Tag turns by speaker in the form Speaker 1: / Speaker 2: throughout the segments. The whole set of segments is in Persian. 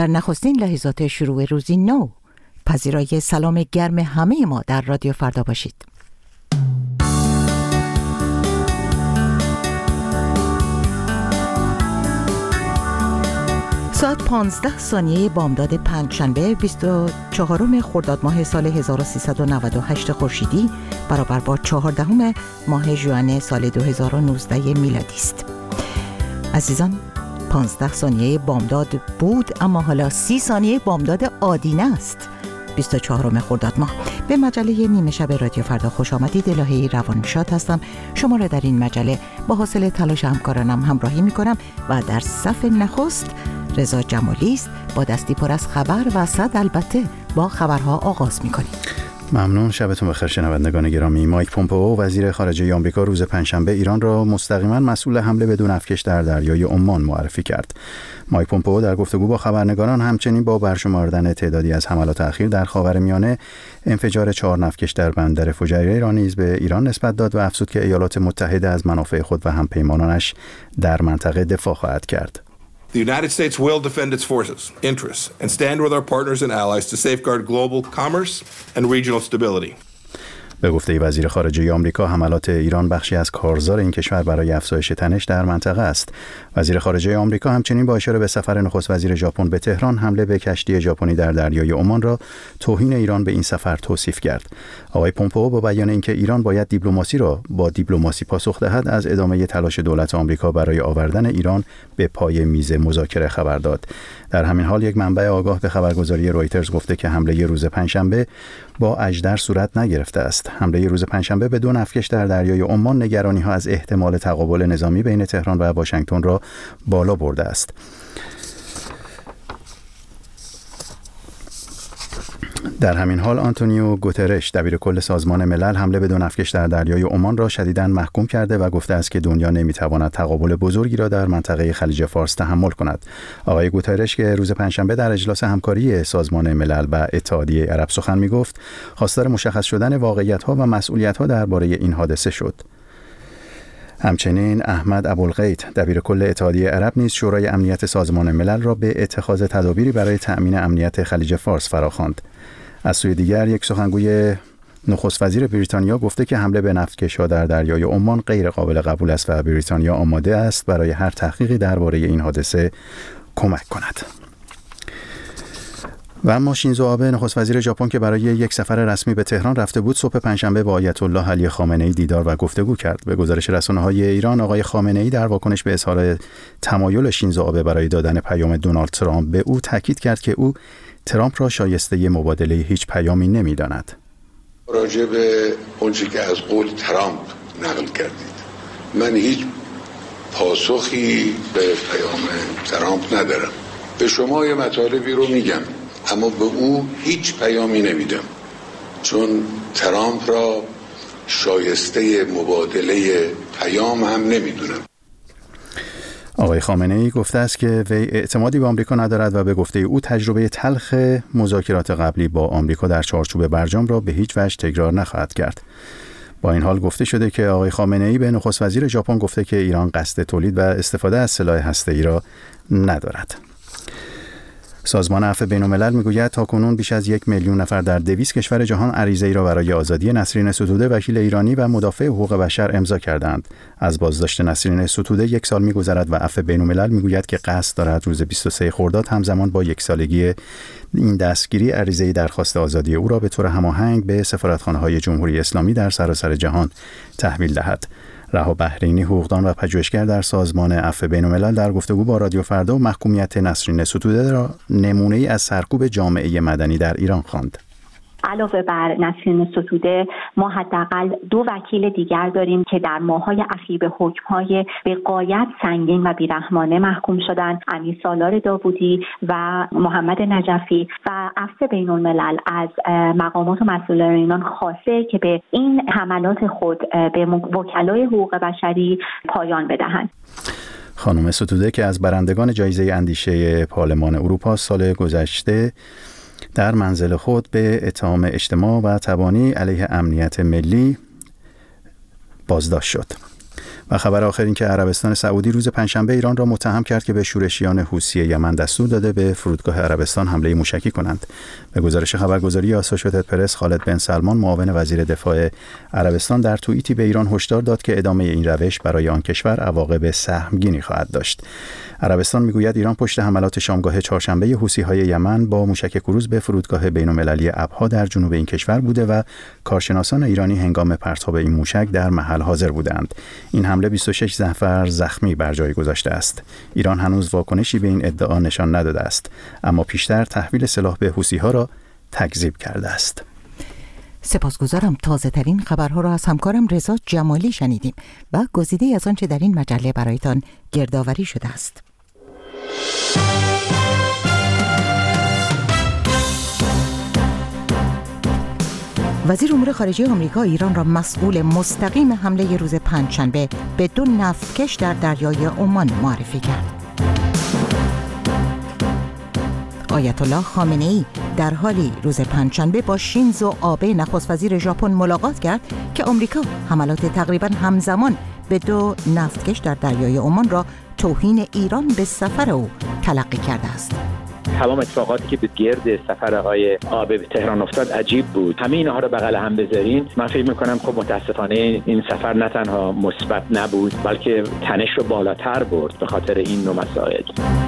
Speaker 1: در نخستین لحظات شروع روزی نو. پذیرای سلام گرم همه ما در رادیو فردا باشید. ساعت 15 ثانیه بامداد پنجشنبه 24 خرداد ماه سال 1398 خورشیدی برابر با 14 ماه ژوئن سال 2019 میلادی است. عزیزان، 15 ثانیه بامداد بود، اما حالا 30 ثانیه بامداد آدینه است. 24 خرداد ماه. به مجله نیمه شب رادیو فردا خوش آمدید. الهی روانشاد هستم. شما را در این مجله با حاصل تلاش همکارانم همراهی می کنم و در صف نخست رضا جمالی است. با دستی پر از خبر و صد البته با خبرها آغاز می کنیم.
Speaker 2: ممنون. شبتون بخیر شنوندگان گرامی. مایک پومپئو وزیر خارجه آمریکا روز پنجشنبه ایران را مستقیما مسئول حمله بدون افکش در دریای عمان معرفی کرد. مایک پومپئو در گفتگو با خبرنگاران همچنین با برشمردن تعدادی از حملات اخیر در خاورمیانه، انفجار 4 نفتکش در بندر فجایره را نیز به ایران نسبت داد و افزود که ایالات متحده از منافع خود و همپیمانانش در منطقه دفاع خواهد کرد.
Speaker 3: The United States will defend its forces, interests, and stand with our partners and allies to safeguard global commerce and regional stability.
Speaker 2: به گفته وزیر خارجه آمریکا، حملات ایران بخشی از کارزار این کشور برای افزایش تنش در منطقه است. وزیر خارجه آمریکا همچنین با اشاره به سفر نخست وزیر ژاپن به تهران، حمله به کشتی ژاپنی در دریای عمان را توهین ایران به این سفر توصیف کرد. آقای پومپئو با بیان اینکه ایران باید دیپلماسی را با دیپلماسی پاسخ دهد، از ادامه تلاش دولت آمریکا برای آوردن ایران به پای میز مذاکره خبر داد. در همین حال یک منبع آگاه به خبرگزاری رویترز گفته که حمله روز پنجشنبه با اژدر صورت نگرفته است. حمله روز پنجشنبه به 2 نفتکش در دریای عمان نگرانی‌ها از احتمال تقابل نظامی بین تهران و واشنگتن را بالا برده است. در همین حال آنتونیو گوترش دبیر کل سازمان ملل حمله به 2 نفتکش در دریای عمان را شدیداً محکوم کرده و گفته است که دنیا نمیتواند تقابل بزرگی را در منطقه خلیج فارس تحمل کند. آقای گوترش که روز پنجشنبه در اجلاس همکاری سازمان ملل و اتحادیه عرب سخن میگفت، خواستار مشخص شدن واقعیت‌ها و مسئولیت‌ها درباره این حادثه شد. همچنین احمد ابوالغیت دبیر کل اتحادیه عرب نیز شورای امنیت سازمان ملل را به اتخاذ تدابیری برای تأمین امنیت خلیج فارس فراخواند. از سوی دیگر یک سخنگوی نخست وزیر بریتانیا گفته که حمله به نفتکش‌ها در دریای عمان غیر قابل قبول است و بریتانیا آماده است برای هر تحقیقی درباره این حادثه کمک کند. و اما شینزو آبه نخست وزیر ژاپن که برای یک سفر رسمی به تهران رفته بود، صبح پنجشنبه با آیت الله علی خامنه‌ای دیدار و گفتگو کرد. به گزارش رسانه‌های ایران، آقای خامنه‌ای در واکنش به اظهار تمایل شینزو آبه برای دادن پیام دونالد ترامپ به او تاکید کرد که او ترامپ را شایسته مبادله هیچ پیامی نمی‌داند.
Speaker 4: راجع به اونچه که از قول ترامپ نقل کردید، من هیچ پاسخی به پیام ترامپ ندارم. به شما یه مطالبی رو میگم، اما به او هیچ پیامی نمیدم، چون ترامپ را شایسته مبادله پیام هم نمیدونم.
Speaker 2: آقای خامنه‌ای گفته است که وی اعتمادی به آمریکا ندارد و به گفته او تجربه تلخ مذاکرات قبلی با آمریکا در چارچوب برجام را به هیچ وجه تکرار نخواهد کرد. با این حال گفته شده که آقای خامنه‌ای به نخست وزیر ژاپن گفته که ایران قصد تولید و استفاده از سلاح هسته‌ای را ندارد. سازمان عفو بین‌الملل میگوید تاکنون بیش از 1 میلیون نفر در 200 کشور جهان عریضه‌ای را برای آزادی نسرین ستوده، وکیل ایرانی و مدافع حقوق بشر امضا کردند. از بازداشت نسرین ستوده 1 سال می‌گذرد و عفو بین‌الملل میگوید که قصد دارد روز 23 خرداد همزمان با 1 سالگی این دستگیری عریضه‌ای درخواست آزادی او را به طور هماهنگ به سفارتخانه‌های جمهوری اسلامی در سراسر جهان تحویل دهد. رها بحرینی، حقوقدان و پژوهشگر در سازمان عفو بین‌الملل در گفتگو با رادیو فردا محکومیت نسرین ستوده را نمونه‌ای از سرکوب جامعه مدنی در ایران خواند.
Speaker 5: علاوه بر نسرین ستوده، ما حداقل 2 وکیل دیگر داریم که در ماه‌های اخیر به حکم‌های به غایت سنگین و بیرحمانه محکوم شدند. امیر سالار داوودی و محمد نجفی و عفو بین‌الملل از مقامات و مسئولان ایران خواسته که به این حملات خود به وکلای حقوق بشری پایان بدهند.
Speaker 2: خانم ستوده که از برندگان جایزه اندیشه پارلمان اروپا سال گذشته در منزل خود به اتهام اجتماع و تبانی علیه امنیت ملی بازداشت شد. و خبر آخر این که عربستان سعودی روز پنجشنبه ایران را متهم کرد که به شورشیان حوثی یمن دستور داده به فرودگاه عربستان حمله موشکی کنند. به گزارش خبرگزاری آسوشییتد پرس، خالد بن سلمان معاون وزیر دفاع عربستان در توییتی به ایران هشدار داد که ادامه این روش برای آن کشور عواقب سهمگینی خواهد داشت. عربستان میگوید ایران پشت حملات شامگاه چهارشنبه حوثی‌های یمن با موشک کروز به فرودگاه بین‌المللی ابها در جنوب این کشور بوده و کارشناسان ایرانی هنگام پرتاب این موشک در محل حاضر بودند. این حمله 26 نفر زخمی بر جای گذاشته است. ایران هنوز واکنشی به این ادعا نشان نداده است، اما پیشتر تحویل سلاح به حوثی‌ها را تکذیب کرده است.
Speaker 1: سپاسگزارم. تازه ترین خبرها را از همکارم رضا جمالی شنیدیم و گزیده از آنچه در این مجله برایتان گردآوری شده است. وزیر امور خارجه آمریکا ایران را مسئول مستقیم حمله روز پنجشنبه به 2 نفتکش در دریای عمان معرفی کرد. آیت الله خامنه‌ای در حالی روز پنجشنبه با شینزو آبه نخست وزیر ژاپن ملاقات کرد که آمریکا حملات تقریباً همزمان به 2 نفتکش در دریای عمان را توهین ایران به سفر او تلقی کرده است.
Speaker 6: تمام اتفاقاتی که به گرد سفر آقای آبه به تهران افتاد عجیب بود. همه اینها رو بغل هم بذارین، من فکر می‌کنم خب متاسفانه این سفر نه تنها مثبت نبود بلکه تنش رو بالاتر برد به خاطر این نوع مسائل.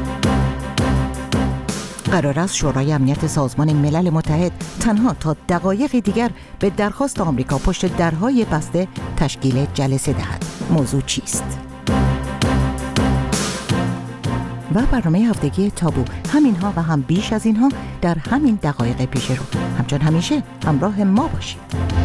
Speaker 1: قرار است شورای امنیت سازمان ملل متحد تنها تا دقایقی دیگر به درخواست آمریکا پشت درهای بسته تشکیل جلسه دهد. موضوع چیست؟ و برنامه هفتگی تابو همینها و هم بیش از اینها در همین دقایق پیش رو. همچون همیشه همراه ما باشید.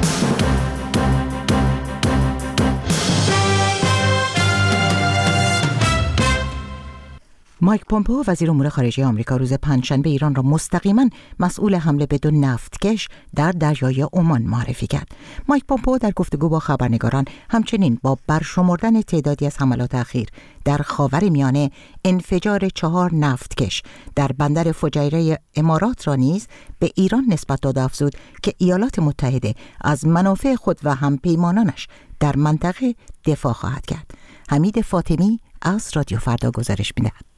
Speaker 1: مایک پومپئو وزیر امور خارجه آمریکا روز پنجشنبه ایران را مستقیما مسئول حمله به 2 نفتکش در دریای عمان معرفی کرد. مایک پومپئو در گفتگو با خبرنگاران همچنین با برشمردن تعدادی از حملات اخیر در خاورمیانه، انفجار 4 نفتکش در بندر فجیره امارات را نیز به ایران نسبت داد و افزود که ایالات متحده از منافع خود و همپیمانانش در منطقه دفاع خواهد کرد. حمید فاطمی از رادیو فردا گزارش می‌دهد.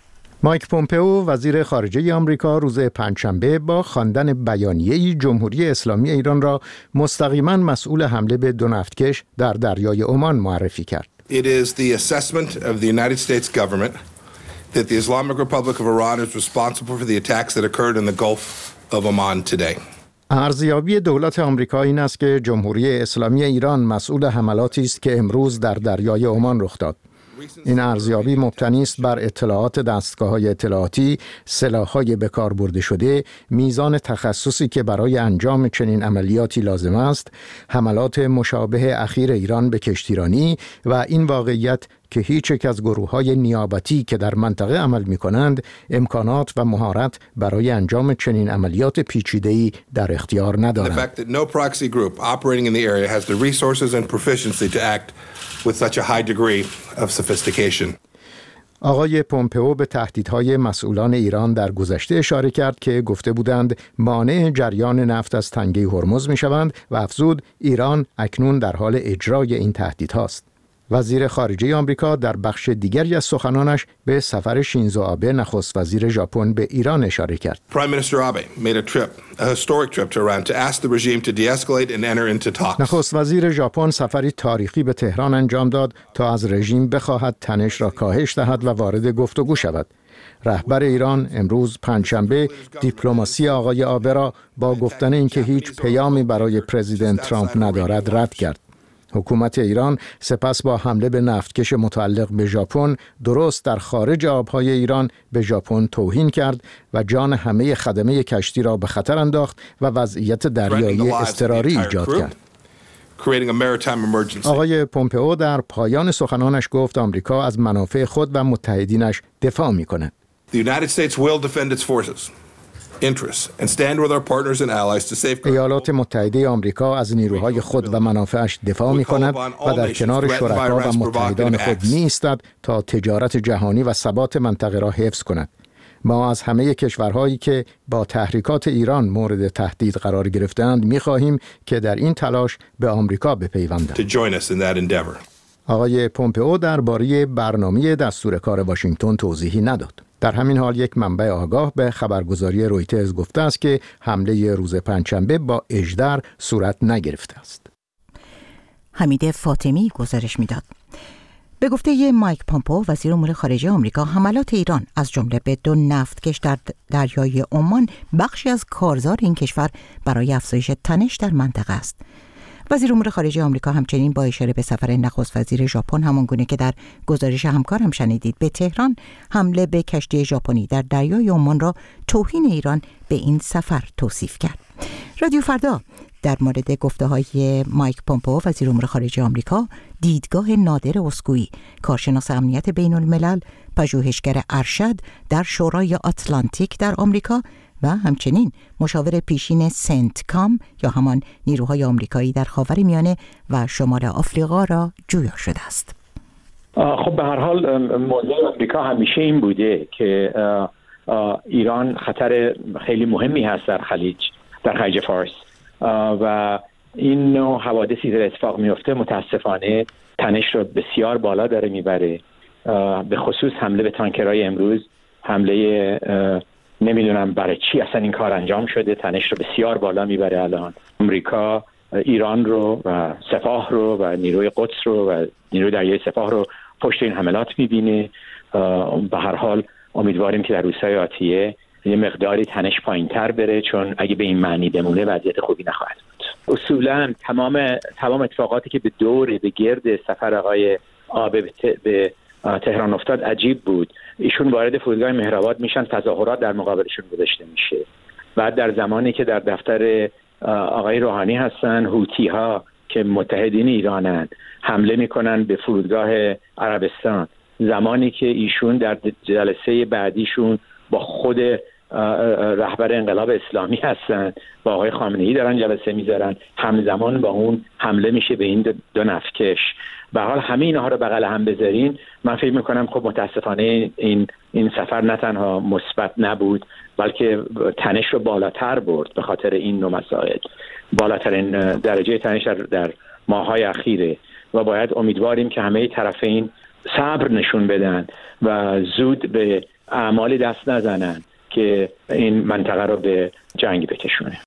Speaker 7: مایک پومپئو وزیر خارجه آمریکا روز پنجشنبه با خواندن بیانیه‌ای جمهوری اسلامی ایران را مستقیما مسئول حمله به 2 نفتکش در دریای عمان معرفی کرد.
Speaker 3: It is the assessment of the United States government that the Islamic Republic of Iran is responsible for the attacks that occurred in the Gulf of Oman today.
Speaker 7: ارزیابی دولت آمریکا این است که جمهوری اسلامی ایران مسئول حملاتی است که امروز در دریای عمان رخ داد. این ارزیابی مبتنی است بر اطلاعات دستگاه‌های اطلاعاتی، سلاح‌های به کار برده شده، میزان تخصصی که برای انجام چنین عملیاتی لازم است، حملات مشابه اخیر ایران به کشتیرانی و این واقعیت که هیچ یک از گروه‌های نیابتی که در منطقه عمل می‌کنند امکانات و مهارت برای انجام چنین عملیات پیچیده‌ای در اختیار ندارند.
Speaker 3: The fact that no proxy group operating in the area has the resources and proficiency to act with such a high degree of sophistication.
Speaker 7: آقای پومپئو به تهدیدهای مسئولان ایران در گذشته اشاره کرد که گفته بودند مانع جریان نفت از تنگه هرمز می‌شوند و افزود ایران اکنون در حال اجرای این تهدیدهاست. وزیر خارجه آمریکا در بخش دیگری از سخنانش به سفر شینزو آبه نخست وزیر ژاپن به ایران اشاره کرد.
Speaker 3: Prime Minister Abe made a historic trip to Iran to ask the regime to de-escalate and enter into talks.
Speaker 7: نخست وزیر ژاپن سفری تاریخی به تهران انجام داد تا از رژیم بخواهد تنش را کاهش دهد و وارد گفتگو شود. رهبر ایران امروز پنجشنبه دیپلماسی آقای آبه را با گفتن اینکه هیچ پیامی برای پرزیدنت ترامپ ندارد رد کرد. حکومت ایران سپس با حمله به نفتکش متعلق به ژاپن درست در خارج آبهای ایران به ژاپن توهین کرد و جان همه خدمه کشتی را به خطر انداخت و وضعیت دریایی اضطراری ایجاد کرد. آقای پومپئو در پایان سخنانش گفت آمریکا از منافع خود و متحدینش دفاع می‌کند.
Speaker 3: The United States will defend its forces.
Speaker 7: ایالات متحده آمریکا از نیروهای خود و منافعش دفاع می‌کند و در کنار شرکا و متحدان خود می‌ایستد تا تجارت جهانی و ثبات منطقه را حفظ کند. ما از همه کشورهایی که با تحریکات ایران مورد تهدید قرار گرفتند می‌خواهیم که در این تلاش به آمریکا بپیوندند. آقای پومپئو درباره برنامه دستور کار واشنگتن توضیحی نداد. در همین حال یک منبع آگاه به خبرگزاری رویترز گفته است که حمله روز پنجشنبه با اژدر صورت نگرفته است.
Speaker 1: حمید فاطمی گزارش میداد. به گفته مایک پومپئو وزیر امور خارجه آمریکا، حملات ایران از جمله به 2 نفتکش در دریای عمان بخشی از کارزار این کشور برای افزایش تنش در منطقه است. وزیر امور خارجه آمریکا همچنین با اشاره به سفر نخست وزیر ژاپن، همانگونه که در گزارش همکارم شنیدید، به تهران، حمله به کشتی ژاپنی در دریای عمان را توهین ایران به این سفر توصیف کرد. رادیو فردا در مورد گفته‌های مایک پومپئو وزیر امور خارجه آمریکا، دیدگاه نادر اسکویی، کارشناس امنیت بین الملل، پژوهشگر ارشد در شورای آتلانتیک در آمریکا و همچنین مشاور پیشین سنتکام یا همان نیروهای آمریکایی در خاورمیانه و شمال آفریقا را جویا شده است.
Speaker 6: خب به هر حال موضوع آمریکا همیشه این بوده که ایران خطر خیلی مهمی هست در خلیج فارس و این نوع حوادثی در اتفاق میفته متاسفانه تنش رو بسیار بالا داره میبره. به خصوص حمله به تانکرهای امروز، حمله نمیدونم برای چی اصلا این کار انجام شده، تنش رو بسیار بالا میبره. الان آمریکا ایران رو و سپاه رو و نیروی قدس رو و نیروی دریایی سپاه رو پشت این حملات میبینه. به هر حال امیدواریم که در روزهای آتیه یه مقداری تنش پایین‌تر بره، چون اگه به این معنی بمونه وضعیت خوبی نخواهد بود. اصولاً تمام اتفاقاتی که به گرد سفر آقای آبه به تهران افتاد عجیب بود. ایشون وارد فرودگاه مهرآباد میشن، تظاهرات در مقابلشون گذاشته میشه. بعد در زمانی که در دفتر آقای روحانی هستن، هوتی ها که متحدین ایرانن حمله میکنن به فرودگاه عربستان. زمانی که ایشون در جلسه بعدیشون با خود رهبر انقلاب اسلامی هستن، با آقای خامنه‌ای دارن جلسه میذارن، همزمان با اون حمله میشه به این 2 نفتکش. به حال همه اینها رو بغل هم بذارین، من فکر میکنم خب متاسفانه این سفر نه تنها مثبت نبود بلکه تنش رو بالاتر برد. به خاطر این نوع مسائل بالاترین درجه تنش در ماه‌های اخیره و باید امیدواریم که همه طرفین صبر نشون بدن و زود به اعمالی دست نزنن که این منطقه رو به جنگ بکشونه.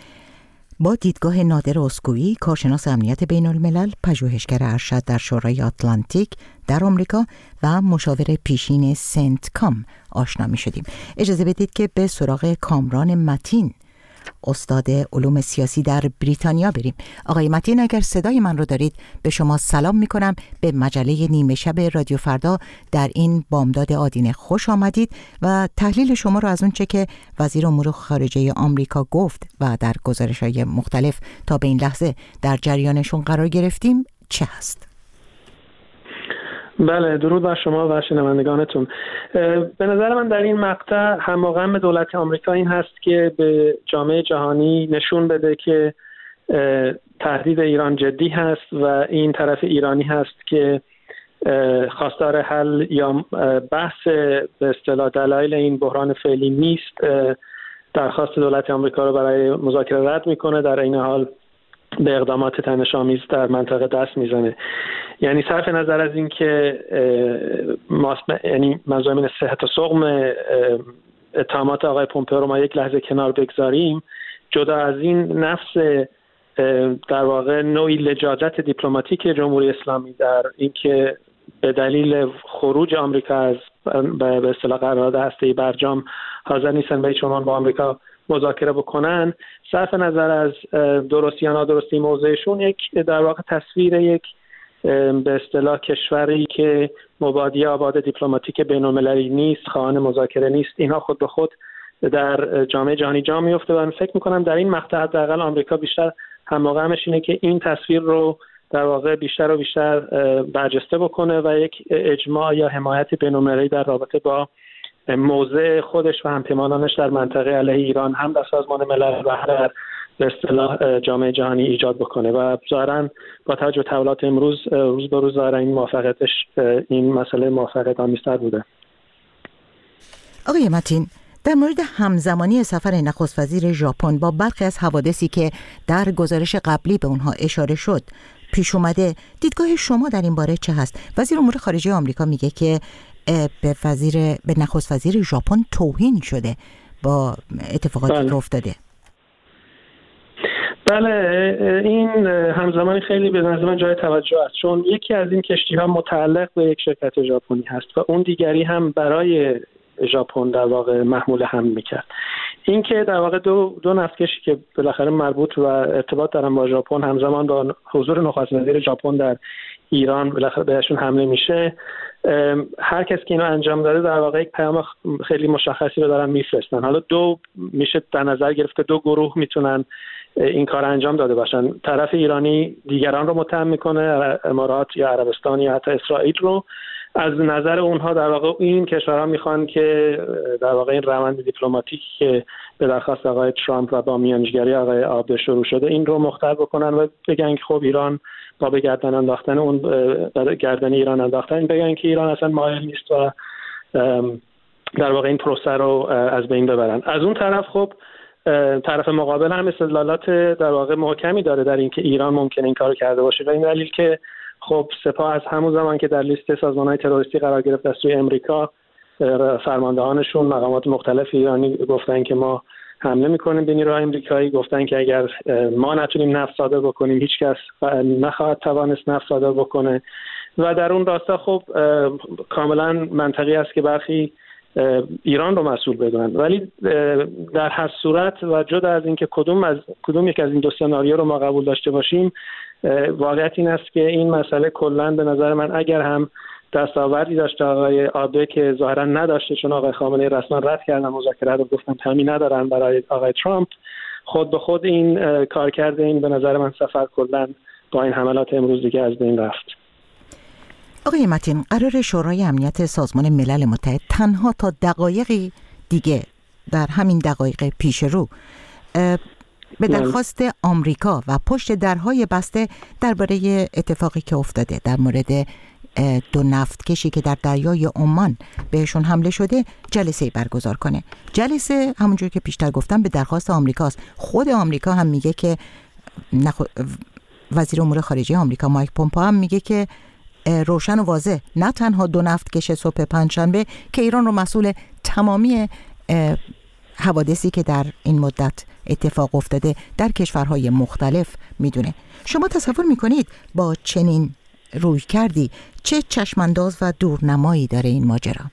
Speaker 1: با دیدگاه نادر اسکویی، کارشناس امنیت بین الملل، پژوهشگر ارشد در شورای آتلانتیک در آمریکا و مشاور پیشین سنتکام آشنا می شدیم. اجازه بدید که به سراغ کامران متین، استاد علوم سیاسی در بریتانیا بریم. آقای متین، اگر صدای من رو دارید به شما سلام می کنم. به مجله نیمه شب رادیو فردا در این بامداد آدینه خوش آمدید و تحلیل شما رو از اون چه که وزیر امور خارجه آمریکا گفت و در گزارش‌های مختلف تا به این لحظه در جریانشون قرار گرفتیم چه هست؟
Speaker 8: بله، درود بر شما و شنوندگانتون. به نظر من در این مقطع هماغم دولت آمریکا این هست که به جامعه جهانی نشون بده که تهدید ایران جدی هست و این طرف ایرانی هست که خواستار حل یا بحث به اصطلاح دلایل این بحران فعلی نیست. درخواست دولت آمریکا رو برای مذاکره رد میکنه، در این حال به اقدامات تنش‌آمیز در منطقه دست میزنه. یعنی صرف نظر از این که یعنی منظورم اینه صحت و سقم اتهامات آقای پومپئو رو ما یک لحظه کنار بگذاریم، جدا از این نفس در واقع نوعی لجاجت دیپلماتیک جمهوری اسلامی در اینکه به دلیل خروج آمریکا از به اصطلاح قرارداد هسته‌ای برجام حاضر نیستن به هیچ عنوان با آمریکا مذاکره بکنن، صرف نظر از درستی یا نادرستی موضعشون یک در واقع تصویر یک به اصطلاح کشوری که مبادی آباد دیپلماتیک بین‌المللی نیست، خواهان مذاکره نیست، اینها خود به خود در جامعه جهانی جا میفته و فکر میکنم در این مقطع حداقل آمریکا بیشتر هماغمش اینه که این تصویر رو در واقع بیشتر و بیشتر برجسته بکنه و یک اجماع یا حمایت بین‌المللی در رابطه با موضع خودش و همپیمانانش در منطقه علیه ایران هم در سازمان ملل و در به اصطلاح جامعه جهانی ایجاد بکنه و ظاهراً با توجه به تحولات امروز روز به روز ظاهراً این موافقتش این مسئله موافقت آمیزتر بوده.
Speaker 1: آقای متین، در مورد همزمانی سفر نخست وزیر ژاپن با برخی از حوادثی که در گزارش قبلی به اونها اشاره شد پیش اومده. دیدگاه شما در این باره چه هست؟ وزیر امور خارجه آمریکا میگه که به نخست وزیر ژاپن توهین شده با اتفاقاتی که افتاده.
Speaker 8: بله، این همزمانی خیلی به نظر من جای توجه است، چون یکی از این کشتی‌ها متعلق به یک شرکت ژاپنی هست و اون دیگری هم برای ژاپن در واقع محمول حمل میکرد. این که در واقع دو نفتکشی که بالاخره مربوط و ارتباط دارن با ژاپن همزمان با حضور نخست وزیر ژاپن در ایران بالاخره بهشون حمله میشه، هر کس که اینو انجام داده در واقع یک پیام خیلی مشخصی رو دارن میفرستن. حالا میشه در نظر گرفت که دو گروه میتونن این کار انجام داده باشن. طرف ایرانی دیگران رو متهم میکنه، امارات یا عربستان یا حتی اسرائیل رو. از نظر اونها در واقع این کشورها میخوان که در واقع این روند دیپلماتیکی که به درخواست آقای ترامپ و با میانجیگری آقای آبه شروع شده این رو مختل بکنن و بگن که خب ایران با به گردن انداختن اون گردن ایران انداختن، بگن که ایران اصلا مایل نیست و در واقع این پروسه رو از بین ببرن. از اون طرف خب طرف مقابل هم استدلالات در واقع محکمی داره در اینکه ایران ممکنه این کارو کرده باشه و این دلیل که خب سپاه از همون زمان که در لیست سازمان‌های تروریستی قرار گرفت از سوی امریکا، فرماندهانشون مقامات مختلف ایرانی گفتن که ما حمله میکنیم به نیروهای امریکایی، گفتن که اگر ما نتونیم نفت صادر بکنیم هیچ کس نخواهد توانست نفت صادر بکنه و در اون راستا خب کاملا منطقی است که برخی ایران رو مسئول بدونن. ولی در هر صورت و جدا از اینکه کدوم یک از این دو سناریو رو ما قبول داشته باشیم، واقعیت این است که این مسئله کلاً به نظر من اگر هم دستاوردی داشته آقای آبه که ظاهرا نداشته، چون آقای خامنه‌ای رسما رد کردن مذاکره رو، گفتن تامین ندارن برای آقای ترامپ، خود به خود این کارکرد این به نظر من سفر کلاً با این حملات امروز دیگه از بین رفت.
Speaker 1: آقای متین، قرار شورای امنیت سازمان ملل متحد تنها تا دقایقی دیگه در همین دقایق پیش رو به درخواست آمریکا و پشت درهای بسته درباره اتفاقی که افتاده در مورد دو نفتکشی که در دریای عمان بهشون حمله شده جلسه برگزار کنه. جلسه همونجور که پیشتر گفتم به درخواست آمریکاست. خود آمریکا هم میگه که وزیر امور خارجه آمریکا مایک پومپئو هم میگه که روشن و واضح نه تنها دو نفتکش صبح پنجشنبه که ایران رو مسئول تمامی حوادثی که در این مدت اتفاق افتاده در کشورهای مختلف میدونه. شما تصور میکنید با چنین روی کردی چه چشمانداز و دورنمایی داره این ماجرا؟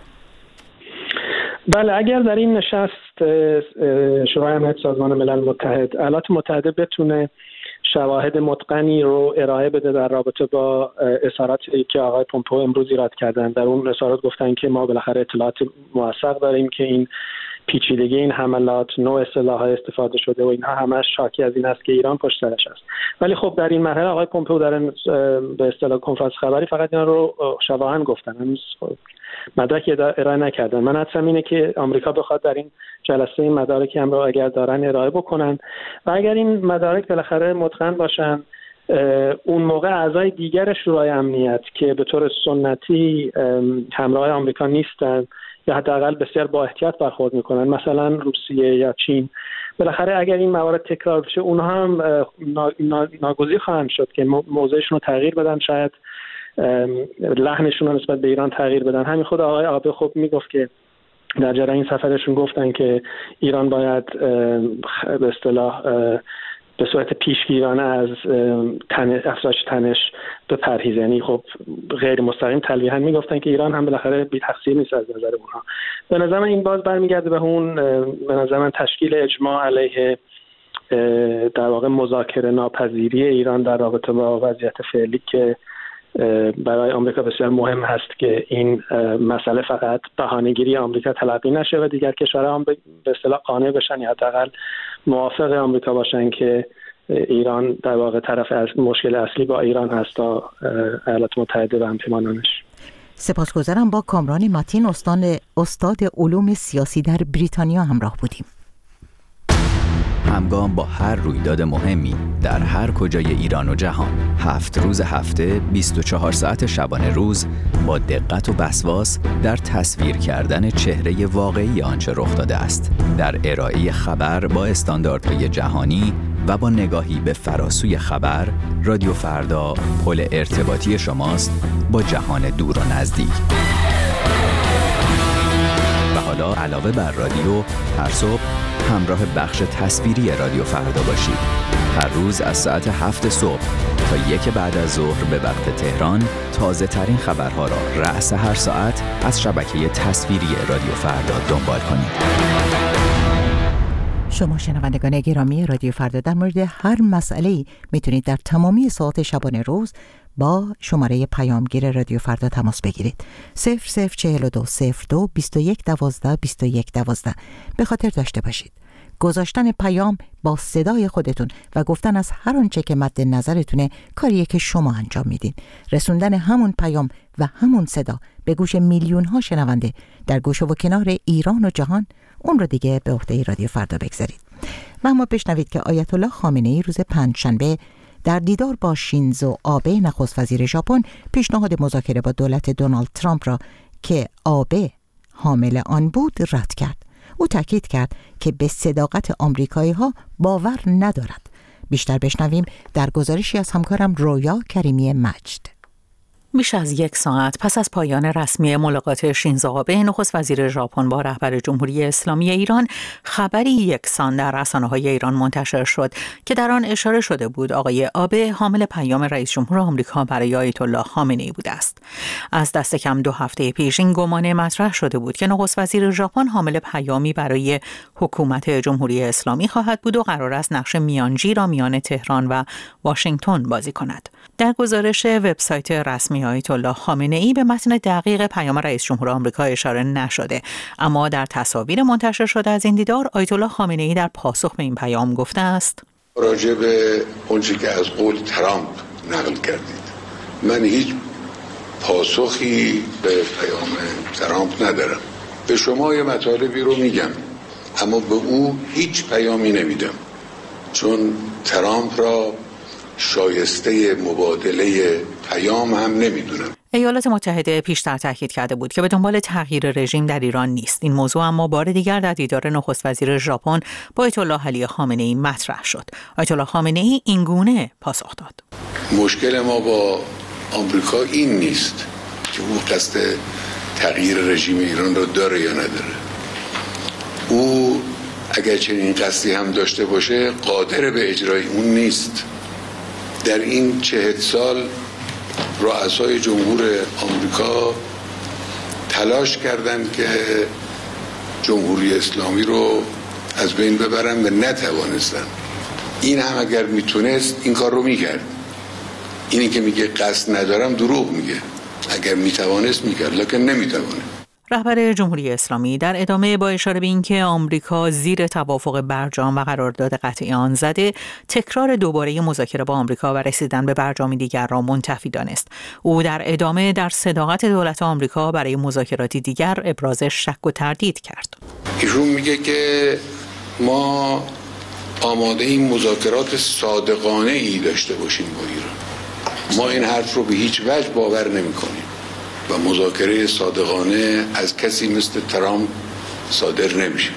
Speaker 8: بله، اگر در این نشست شورای امنیت سازمان ملل متحد ایالات متحده بتونه شواهد متقنی رو ارائه بده در رابطه با اظهاراتی که آقای پومپئو امروز ایراد کردن، در اون اظهارات گفتن که ما بالاخره اطلاعات موثق داریم که این پیچیدگی این حملات، نوع سلاح‌های استفاده شده و اینها همش حاکی از این است که ایران پشت سرش است. ولی خب در این مرحله آقای پومپئو در به اصطلاح کنفرانس خبری فقط اینا رو شفاهن گفتن، هنوز مدرکی ارائه نکردن. من حدسم اینه که آمریکا بخواد در این جلسه این مدارکی هم رو اگر دارن ارائه بکنن و اگر این مدارک بالاخره متقن باشن، اون موقع اعضای دیگر شورای امنیت که به طور سنتی همراه آمریکا نیستن یا حداقل بسیار با احتیاط برخورد میکنن، مثلا روسیه یا چین، بالاخره اگر این موارد تکرار بشه اونها هم ناگزیر خواهند شد که موضعشون رو تغییر بدن، شاید لحنشون رو نسبت به ایران تغییر بدن. همین خود آقای آبه خب میگفت که در جریان این سفرشون گفتن که ایران باید به اصطلاح به صورت پیشگیرانه از افزایش تنش بپرهیزه، یعنی خب غیر مستقیم تلویحا میگفتن که ایران هم بالاخره بی تقصیر نیست از نظر اونها. به نظر من این باز برمیگرده به اون به نظر من تشکیل اجماع علیه در واقع مذاکره ناپذیری ایران در رابطه با وضعیت فعلی که برای آمریکا بسیار مهم هست که این مسئله فقط بهانه‌گیری آمریکا تلقی نشه و دیگر کشورها هم به اصطلاح قانع بشن یا حداقل موافق آمریکا باشن که ایران در واقع طرف از مشکل اصلی با ایران هست تا ایالات متحده و همپیمانانش.
Speaker 1: سپاسگزارم. با کامران متین استاد علوم سیاسی در بریتانیا همراه بودیم.
Speaker 9: همگام با هر رویداد مهمی در هر کجای ایران و جهان، 7 روز هفته 24 ساعت شبانه روز با دقت و وسواس در تصویر کردن چهره واقعی آنچه رخ داده است، در ارائه خبر با استانداردهای جهانی و با نگاهی به فراسوی خبر، رادیو فردا پل ارتباطی شماست با جهان دور و نزدیک. و حالا علاوه بر رادیو، هر صبح همراه بخش تصویری رادیو فردا باشید. هر روز از ساعت 7 صبح تا 1 بعد از ظهر به وقت تهران تازه ترین خبرها را رأس هر ساعت از شبکه تصویری رادیو فردا دنبال کنید.
Speaker 1: شما شنوندگان گرامی رادیو فردا در مورد هر مسئله‌ای میتونید در تمامی ساعات شبانه روز با شماره پیامگیر رادیو فردا تماس بگیرید. 0042 02 21 12 21 12. به خاطر داشته باشید گذاشتن پیام با صدای خودتون و گفتن از هر آنچه که مد نظرتونه کاریه که شما انجام میدین. رسوندن همون پیام و همون صدا به گوش میلیون ها شنونده در گوشه و کنار ایران و جهان، اون رو دیگه به عهده رادیو فردا بگذارید. و اما بشنوید که آیت الله خامنه‌ای روز پنجشنبه در دیدار با شینزو آبه نخست وزیر ژاپن پیشنهاد مذاکره با دولت دونالد ترامپ را که آبه حامل آن بود رد کرد. او تاکید کرد که به صداقت آمریکایی‌ها باور ندارد. بیشتر بشنویم در گزارشی از همکارم رویا کریمی مجد.
Speaker 10: بیش از 1 ساعت پس از پایان رسمی ملاقات شینزو آبه نخست وزیر ژاپن با رهبر جمهوری اسلامی ایران، خبری یکسان در رسانه‌های ایران منتشر شد که در آن اشاره شده بود آقای آبه حامل پیام رئیس جمهور آمریکا برای آیت الله خامنه‌ای بوده است. از دست کم 2 هفته پیش این گمان مطرح شده بود که نخست وزیر ژاپن حامل پیامی برای حکومت جمهوری اسلامی خواهد بود و قرار است نقش میانجی را میان تهران و واشنگتن بازی کند. در گزارش وبسایت رسمی آیت الله خامنه‌ای به متن دقیق پیام رئیس جمهور آمریکا اشاره نشده، اما در تصاویر منتشر شده از این دیدار آیت الله خامنه‌ای در پاسخ به این پیام گفته است:
Speaker 4: راجع به اونچه که از قول ترامپ نقل کردید، من هیچ پاسخی به پیام ترامپ ندارم. به شما یه مطالبی رو میگم اما به او هیچ پیامی نمیدم، چون ترامپ را شایسته مبادله پیام هم نمیدونم.
Speaker 10: ایالات متحده پیشتر تاکید کرده بود که به دنبال تغییر رژیم در ایران نیست. این موضوع اما بار دیگر در دیدار نخست وزیر ژاپن با آیت الله علی خامنه‌ای مطرح شد. آیت الله خامنه‌ای این گونه پاسخ داد:
Speaker 4: مشکل ما با آمریکا این نیست که او قصد تغییر رژیم ایران را داره یا نداره. او اگر چنین قصدی هم داشته باشه قادر به اجرای اون نیست. در این 40 سال رؤسای جمهور آمریکا تلاش کردند که جمهوری اسلامی رو از بین ببرن و نتوانستن. این هم اگر میتونست این کار رو میکرد. اینی که میگه قصد ندارم دروغ میگه. اگر میتوانست میکرد، لکن نمیتوانه.
Speaker 10: رهبر جمهوری اسلامی در ادامه با اشاره به اینکه آمریکا زیر توافق برجام و قرارداد قطعی آن زده، تکرار دوباره مذاکره با آمریکا و رسیدن به برجامی دیگر را منتفی دانست. او در ادامه در صداقت دولت آمریکا برای مذاکراتی دیگر ابراز شک و تردید کرد.
Speaker 4: ایشون میگه که ما آماده این مذاکرات صادقانه ای داشته باشیم با ایران. ما این حرف رو به هیچ وجه باور نمی‌کنیم و مذاکره صادقانه از کسی مثل ترامپ صادر نمیشه.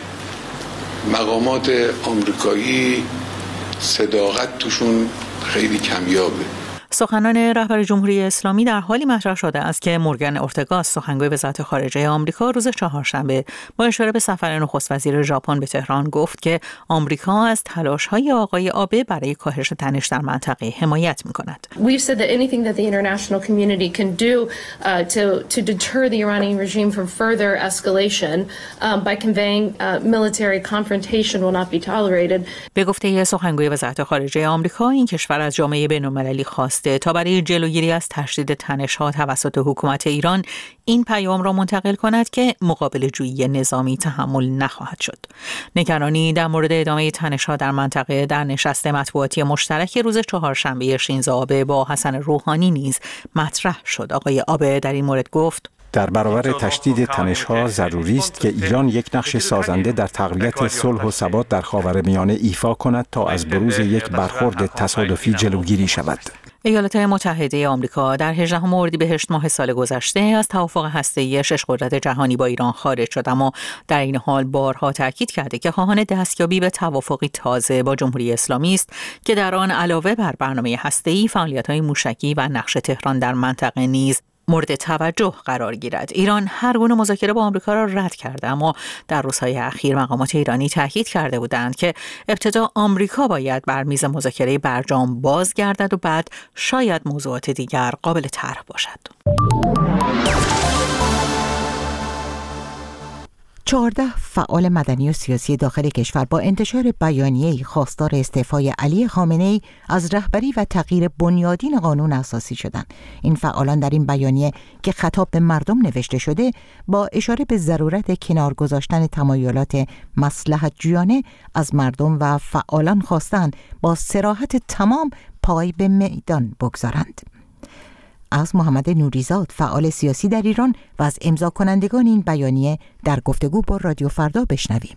Speaker 4: مقامات آمریکایی صداقت توشون خیلی کمیابه.
Speaker 10: سخنان رهبر جمهوری اسلامی در حالی مطرح شده است که مورگان اورتگا، سخنگوی وزارت خارجه آمریکا، روز چهارشنبه با اشاره به سفر نخست وزیر ژاپن به تهران گفت که آمریکا از تلاش‌های آقای آبه برای کاهش تنش در منطقه حمایت می‌کند.
Speaker 11: We've said that anything that the international community can do to deter the Iranian regime from further escalation by conveying military confrontation will not be tolerated.
Speaker 10: به گفته سخنگوی وزارت خارجه آمریکا، این کشور از جامعه بین‌المللی خواسته تا برای جلوگیری از تشدید تنش‌ها توسط حکومت ایران این پیام را منتقل کند که مقابل جویی نظامی تحمل نخواهد شد. نگرانی در مورد ادامه تنش‌ها در منطقه در نشست مطبوعاتی مشترک روز چهارشنبه شینزو آبه با حسن روحانی نیز مطرح شد. آقای آبه در این مورد گفت:
Speaker 12: در برابر تشدید تنش‌ها ضروری است که ایران یک نقش سازنده در تقویت صلح و ثبات در خاورمیانه ایفا کند تا از بروز یک برخورد تصادفی جلوگیری شود.
Speaker 10: ایالات متحده آمریکا در 18 اردیبهشت ماه سال گذشته از توافق هسته‌ای شش‌قدرت جهانی با ایران خارج شد، اما در این حال بارها تاکید کرده که خواهان دستیابی به توافقی تازه با جمهوری اسلامی است که در آن علاوه بر برنامه هسته‌ای فعالیت‌های موشکی و نقش تهران در منطقه نیز مورد توجه قرار گیرد. ایران هر گونه مذاکره با آمریکا را رد کرده، اما در روزهای اخیر مقامات ایرانی تاکید کرده بودند که ابتدا آمریکا باید بر میز مذاکره برجام بازگردد و بعد شاید موضوعات دیگر قابل طرح باشد.
Speaker 1: 14 فعال مدنی و سیاسی داخل کشور با انتشار بیانیه‌ای خواستار استعفای علی خامنه‌ای از رهبری و تغییر بنیادین قانون اساسی شدند. این فعالان در این بیانیه که خطاب به مردم نوشته شده با اشاره به ضرورت کنار گذاشتن تمایلات مصلحت جویانه از مردم و فعالان خواستند با صراحت تمام پای به میدان بگذارند. از محمد نوریزاد فعال سیاسی در ایران و از امضا کنندگان این بیانیه در گفتگو با رادیو فردا بشنویم.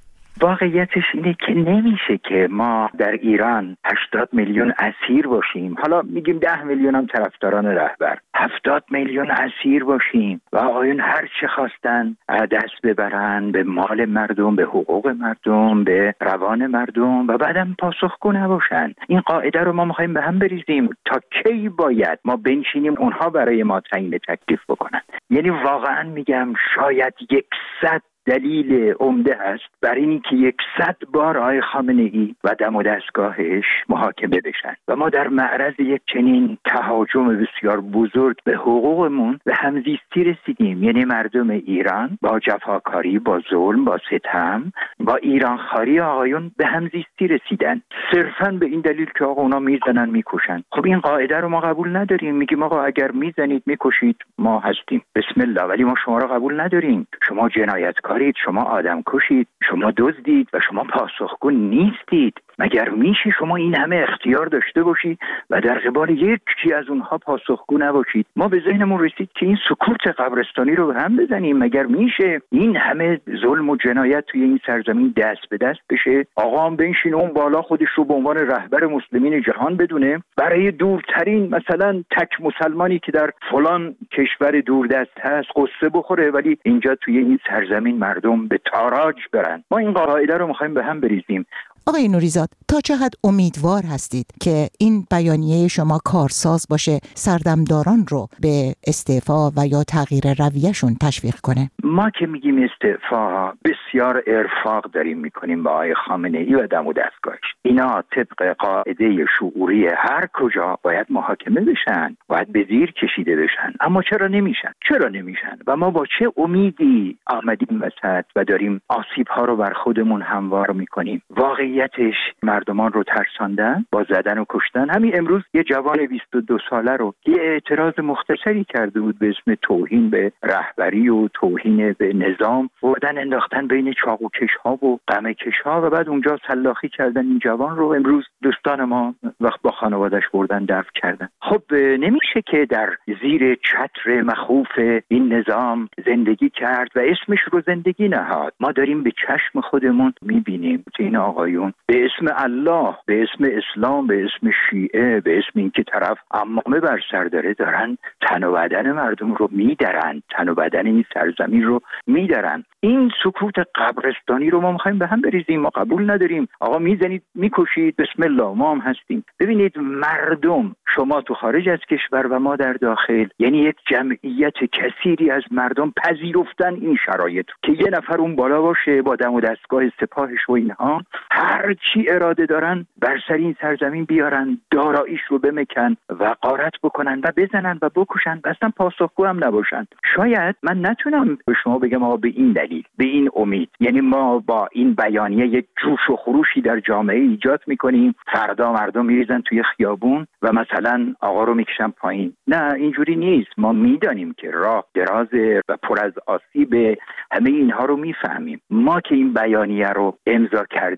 Speaker 13: واقعیتش اینه که نمیشه که ما در ایران 80 میلیون اسیر باشیم، حالا میگیم 10 میلیون هم طرفداران رهبر، 70 میلیون اسیر باشیم و آقایون هر چه خواستن دست ببرن به مال مردم، به حقوق مردم، به روان مردم و بعدم پاسخگو نباشن. این قاعده رو ما میخوایم به هم بریزیم. تا کی باید ما بنشینیم اونها برای ما تعیین تکلیف بکنن؟ یعنی واقعا میگم شاید 100 دلیل عمده است بر اینی که 100 بار آقای خامنه‌ای و دم و دستگاهش محاکمه بشن و ما در معرض یک چنین تهاجم بسیار بزرگ به حقوقمون و همزیستی رسیدیم. یعنی مردم ایران با جفاکاری، با ظلم، با ستم، با ایرانخواری آقایون به همزیستی رسیدن، صرفاً به این دلیل که آقا اونا میزنن میکشن. خب این قاعده رو ما قبول نداریم. میگیم آقا اگر میزنید میکشید ما هستیم، بسم الله، ولی ما شما رو قبول نداریم. شما جنایتکارید، شما آدم کشید، شما دزدید و شما پاسخگو نیستید. مگر میشه شما این همه اختیار داشته باشید و در قبال یکی از اونها پاسخگو نباشید؟ ما به ذهنمون رسید که این سکوت قبرستانی رو هم بزنیم. مگر میشه این همه ظلم و جنایت توی این سرزمین دست به دست بشه؟ آقا هم بنشین اون بالا خودش رو به عنوان رهبر مسلمین جهان بدونه، برای دورترین مثلا تک مسلمانی که در فلان کشور دوردست هست قصه بخوره، ولی اینجا توی این سرزمین مردم به تاراج برن. ما این قاعده رو می‌خوایم به هم بریزیم.
Speaker 1: آقای نوریزاد، تا چه حد امیدوار هستید که این بیانیه شما کارساز باشه سردمداران رو به استعفا و یا تغییر رویه‌شون تشویق کنه؟
Speaker 13: ما که میگیم استعفا بسیار ارفاق داریم میکنیم با آقای خامنه‌ای و دم و دستگاهش. اینا طبق قاعده شعوری هر کجا باید محاکمه بشن، باید به زیر کشیده بشن، اما چرا نمیشن؟ و ما با چه امیدی آمدیم وسط و داریم آسیب‌ها رو بر خودمون هموار میکنیم؟ واقعیتش مردمان رو ترساندن با زدن و کشتن. همین امروز یه جوان 22 ساله رو یه اعتراض مختصری کرده بود به اسم توهین به رهبری و توهین به نظام، بردن انداختن بین چاقوکش‌ها و قمه‌کش‌ها و بعد اونجا سلاخی کردن این جوان رو. امروز دوستان ما وقت با خانواده‌اش بردن دفن کردن. خب نمیشه که در زیر چتر مخوف این نظام زندگی کرد و اسمش رو زندگی نهاد. ما داریم به چشم خودمون می‌بینیم که این آقایون به اسم الله، به اسم اسلام، به اسم شیعه، به اسم اینکه طرف عمامه بر سر دارن تن و بدن مردم رو میدرن، تن و بدن این سرزمین رو میدرن. این سکوت قبرستانی رو ما میخوایم به هم بریزیم. ما قبول نداریم. آقا میزنید میکشید، بسم الله، ما هم هستیم. ببینید مردم، شما تو خارج از کشور و ما در داخل، یعنی یک جمعیت کثیری از مردم پذیرفتن این شرایط که یه نفر اون بالا باشه با دم و دستگاه سپاهش و اینها هر چی اراده دارن بر سر این سرزمین بیارن، داراییش رو بمکن و غارت بکنن و بزنن و بکشن و اصلا پاسخگو هم نباشن. شاید من نتونم به شما بگم آقا به این دلیل، به این امید، یعنی ما با این بیانیه یک جوش و خروشی در جامعه ایجاد میکنیم، فردا مردم میریزن توی خیابون و مثلا آقا رو میکشن پایین. نه، اینجوری نیست. ما میدانیم که راه درازه و پر از آسیب، همه اینها رو میفهمیم. ما که این بیانیه رو امضا کردیم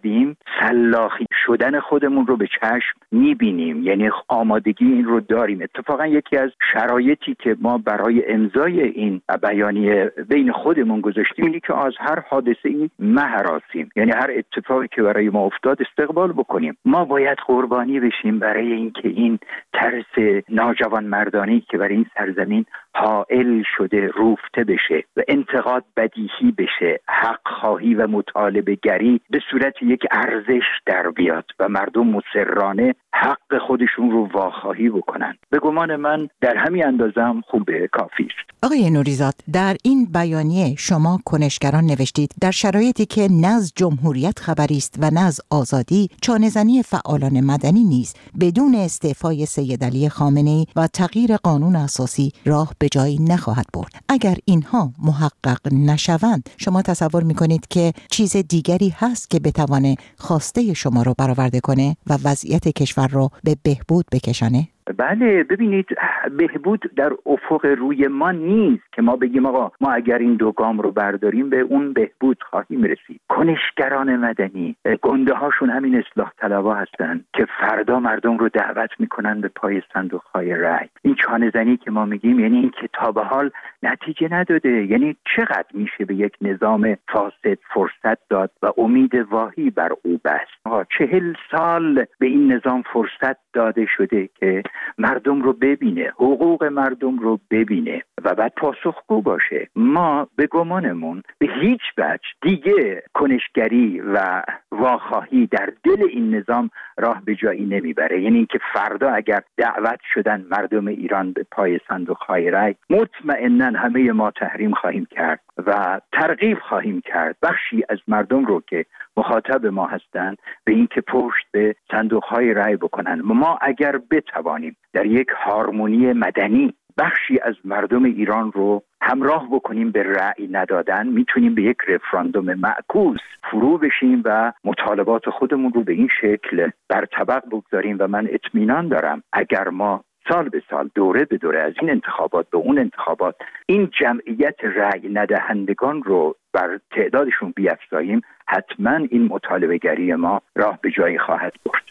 Speaker 13: سلاخی شدن خودمون رو به چشم میبینیم، یعنی آمادگی این رو داریم. اتفاقا یکی از شرایطی که ما برای امضای این بیانیه بین خودمون گذاشتیم اینه که از هر حادثه‌ای مهراسیم، یعنی هر اتفاقی که برای ما افتاد استقبال بکنیم. ما باید قربانی بشیم برای اینکه این ترس ناجوانمردانه‌ای که برای این سرزمین حائل شده روفته بشه و انتقاد بدیهی بشه، حق خواهی و مطالبه گری به صورت یک ارزش در بیاد و مردم مصرانه حق خودشون رو واخواهی بکنن. به گمان من در همین اندازه هم خوبه، کافی است.
Speaker 1: آقای نوریزاد، در این بیانیه شما کنشگران نوشتید در شرایطی که نه از جمهوریت خبری است و نه از آزادی، چانه‌زنی فعالان مدنی نیز بدون استعفای سید علی خامنه‌ای و تغییر قانون اساسی راه به جایی نخواهد برد. اگر اینها محقق نشوند، شما تصور می‌کنید که چیز دیگری هست که بتوانه خواسته شما رو برآورده کنه و وضعیت کشور رو به بهبود بکشانه؟
Speaker 13: بله، ببینید بهبود در افق روی ما نیست که ما بگیم آقا ما اگر این دو گام رو برداریم به اون بهبود خواهیم رسید. کنشگران مدنی گنده هاشون همین اصلاح طلبها هستن که فردا مردم رو دعوت میکنن به پای صندوق های رای. این چانه زنی که ما میگیم یعنی این که تا به حال نتیجه نداده. یعنی چقدر میشه به یک نظام فاسد فرصت داد و امید واهی بر او بست؟ 40 سال به این نظام فرصت داده شده که مردم رو ببینه، حقوق مردم رو ببینه و بعد پاسخگو باشه. ما به گمانمون به هیچ وجه دیگه کنشگری و واخواهی در دل این نظام راه به جایی نمیبره. یعنی اینکه فردا اگر دعوت شدن مردم ایران به پای صندوق‌های رای، مطمئناً همه ما تحریم خواهیم کرد و ترغیب خواهیم کرد بخشی از مردم رو که مخاطب ما هستند به اینکه پشت به صندوق‌های رای بکنن. ما اگر بتوانیم در یک هارمونی مدنی بخشی از مردم ایران رو همراه بکنیم به رأی ندادن، میتونیم به یک رفراندوم معکوس فرو بشیم و مطالبات خودمون رو به این شکل بر طبق بگذاریم و من اطمینان دارم اگر ما سال به سال دوره به دوره از این انتخابات به اون انتخابات این جمعیت رأی ندهندگان رو بر تعدادشون بیفزاییم، حتما این مطالبه گری ما راه به جایی خواهد برد.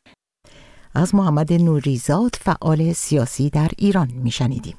Speaker 1: از محمد نوریزاد، فعال سیاسی در ایران میشنیدیم.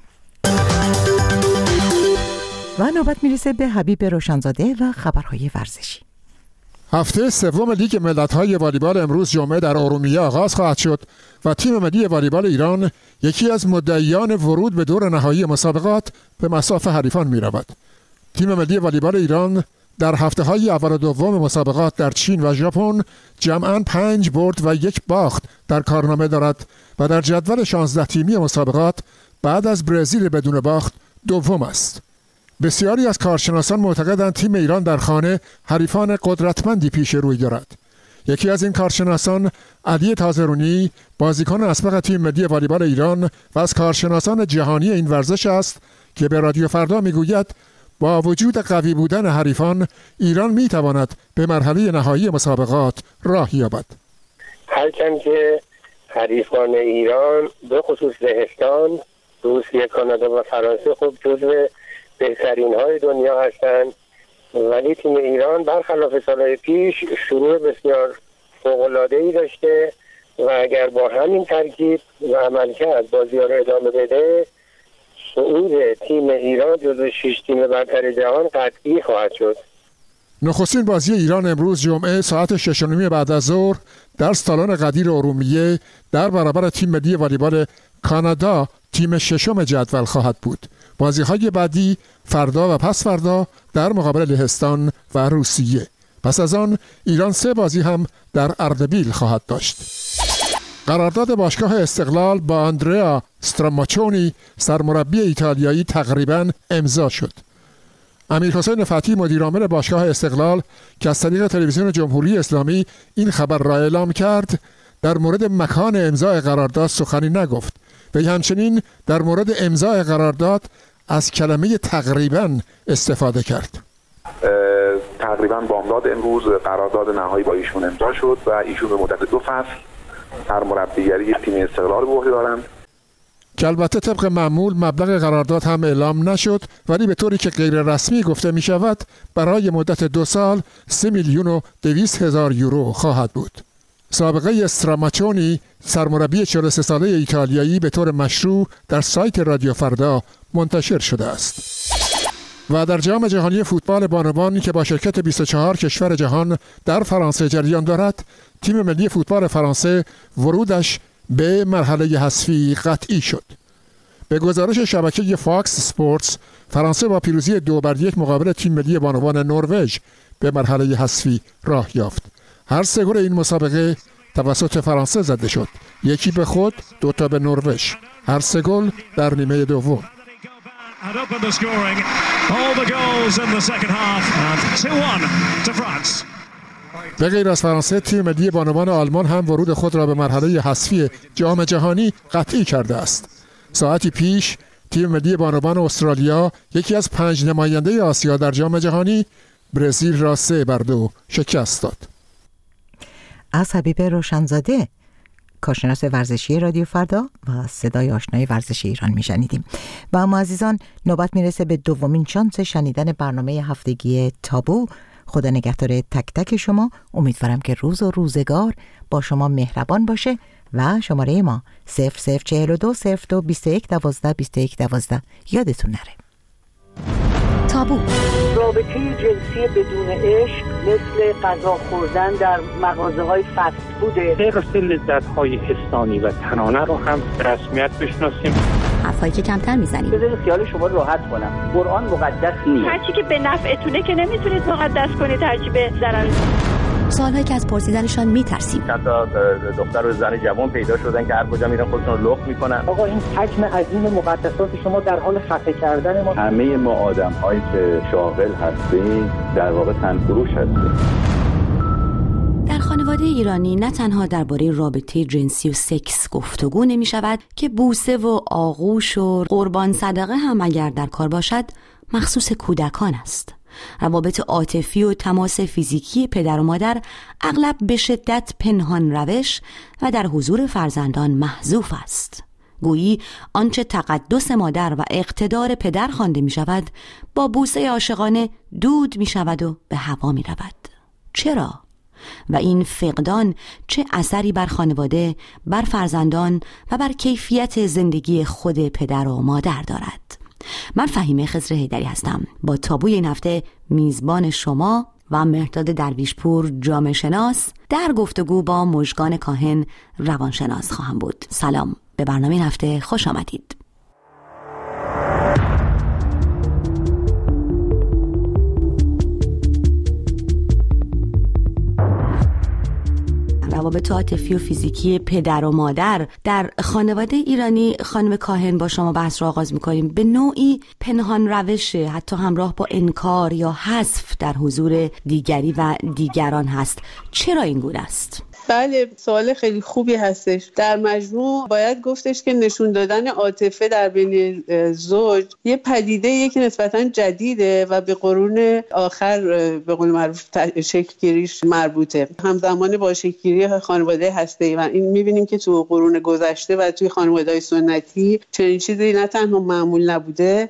Speaker 1: و نوبت میرسه به حبیب روشنزاده و خبرهای ورزشی.
Speaker 14: هفته سوم لیگ ملت‌های والیبال امروز جمعه در ارومیه آغاز خواهد شد و تیم ملی والیبال ایران یکی از مدعیان ورود به دور نهایی مسابقات به مصاف حریفان می‌رود. تیم ملی والیبال ایران در هفته‌های اول و دوم مسابقات در چین و ژاپن جمعاً 5 برد و 1 باخت در کارنامه دارد و در جدول 16 تیمی مسابقات بعد از برزیل بدون باخت دوم است. بسیاری از کارشناسان معتقدند تیم ایران در خانه حریفان قدرتمندی پیش روی دارد. یکی از این کارشناسان علی تازرونی، بازیکن اسبق تیم ملی والیبال ایران و از کارشناسان جهانی این ورزش است که به رادیو فردا میگوید با وجود قوی بودن حریفان ایران میتواند به مرحله نهایی مسابقات راه یابد.
Speaker 15: هرچند که حریفان ایران به خصوص لهستان، روسیه، کانادا و فرانسه خب جزو بهترین های دنیا هستند، ولی تیم ایران برخلاف سالهای پیش شروع بسیار فوق‌العاده‌ای داشته و اگر با همین ترکیب و عملکرد بازی ها رو ادامه بده، صعود تیم ایران جزو 6 تیم برتر جهان قطعی خواهد شد.
Speaker 14: نخستین بازی ایران امروز جمعه ساعت 6:30 بعد از ظهر در سالن قدیر ارومیه در برابر تیم ملی والیبال کانادا، تیم ششم جدول خواهد بود. بازی‌های بعدی فردا و پس فردا در مقابل لهستان و روسیه. پس از آن ایران 3 بازی هم در اردبیل خواهد داشت. قرارداد باشگاه استقلال با آندریا استراماچونی سرمربی ایتالیایی تقریباً امضا شد. امیرحسین فتحی مدیرعامل باشگاه استقلال که از طریق تلویزیون جمهوری اسلامی این خبر را اعلام کرد، در مورد مکان امضای قرارداد سخنی نگفت. وی همچنین در مورد امضای قرارداد از کلمه تقریباً استفاده کرد.
Speaker 16: تقریباً بامداد امروز قرارداد نهایی با ایشون امضا شد و ایشون به مدت 2 فصل سرمربیگری تیم استقلال به عهده دارند.
Speaker 14: که البته طبق معمول مبلغ قرارداد هم اعلام نشد، ولی به طوری که غیر رسمی گفته می شود برای مدت 2 سال 3,200,000 یورو خواهد بود. سابقه استراماچونی سرمربی 43 ساله ایتالیایی به طور مشروع در سایت رادیو فردا منتشر شده است. و در جام جهانی فوتبال بانوان که با شرکت 24 کشور جهان در فرانسه جریان دارد، تیم ملی فوتبال فرانسه ورودش به مرحله حذفی قطعی شد. به گزارش شبکه فاکس اسپورتس، فرانسه با پیروزی 2-1 مقابل تیم ملی بانوان نروژ به مرحله حذفی راه یافت. هر 3 گل این مسابقه توسط فرانسه زده شد، یکی به خود، 2 تا به نروژ. هر 3 گل در نیمه دوم. به غیر از فرانسه، تیم ملی بانوان آلمان هم ورود خود را به مرحله حذفی جام جهانی قطعی کرده است. ساعتی پیش تیم ملی بانوان استرالیا، یکی از 5 نماینده آسیا در جام جهانی، برزیل را 3-2 شکست داد.
Speaker 1: از حبیب روشنزاده، کارشناس ورزشی رادیو فردا و صدای آشنای ورزش ایران میشنیدیم. و اما عزیزان، نوبت میرسه به دومین شانس شنیدن برنامه هفتگی تابو. خدا نگهدار تک تک شما. امیدوارم که روز و روزگار با شما مهربان باشه و شماره ما 0042 02 21 12 21 12 یادتون نره.
Speaker 17: تابو. رابطه جنسی بدون عشق مثل غذا خوردن در مغازه‌های فست فوده.
Speaker 18: غیر لذت‌های حسانی و تنانه رو هم به رسمیت بشناسیم.
Speaker 17: حرفایی که کمتر میزنیم.
Speaker 19: بذارید خیال شما راحت کنم. قرآن مقدس نیست.
Speaker 20: هرچی که به نفعتونه که نمیتونید مقدس کنید، هرچی به ضرر.
Speaker 17: سوالهایی که از پرسیدنشان میترسیم.
Speaker 21: چند تا دختر و زن جوان پیدا شدن که هر کجا میرن خودشون رو لخت میکنن.
Speaker 19: آقا این حجم عظیم مقدسات شما در حال خفه کردن ما.
Speaker 22: همه ما آدم‌هایی که شاغل هستیم در واقع تنفروش هستیم.
Speaker 17: در خانواده ایرانی نه تنها درباره رابطه جنسی و سکس گفتگو نمی شود که بوسه و آغوش و قربان صدقه هم اگر در کار باشد مخصوص کودکان است. روابط عاطفی و تماس فیزیکی پدر و مادر اغلب به شدت پنهان روش و در حضور فرزندان محذوف است. گویی آنچه تقدس مادر و اقتدار پدر خوانده می شود با بوسه عاشقانه دود می شود و به هوا می رود. چرا؟ و این فقدان چه اثری بر خانواده، بر فرزندان و بر کیفیت زندگی خود پدر و مادر دارد؟ من فهیمه خضر حیدری هستم. با تابوی این هفته میزبان شما و مهرداد درویشپور جامعه شناس در گفتگو با مژگان کاهن روانشناس خواهم بود. سلام، به برنامه این هفته خوش آمدید. روابط عاطفی و فیزیکی پدر و مادر در خانواده ایرانی، خانم کاهن با شما بحث را آغاز می‌کنیم. به نوعی پنهان روشه، حتی همراه با انکار یا حذف در حضور دیگری و دیگران هست. چرا این گونه است؟
Speaker 23: بله، سوال خیلی خوبی هستش. در مجموع باید گفتش که نشون دادن عاطفه در بین زوج یه پدیده‌ایه که نسبتاً جدیده و به قرون آخر به قول معروف شکل گیریش مربوطه. همزمان با شکل گیری خانواده هسته‌ای و این می‌بینیم که تو قرون گذشته و توی خانواده‌های سنتی چنین چیزی نه تنها معمول نبوده،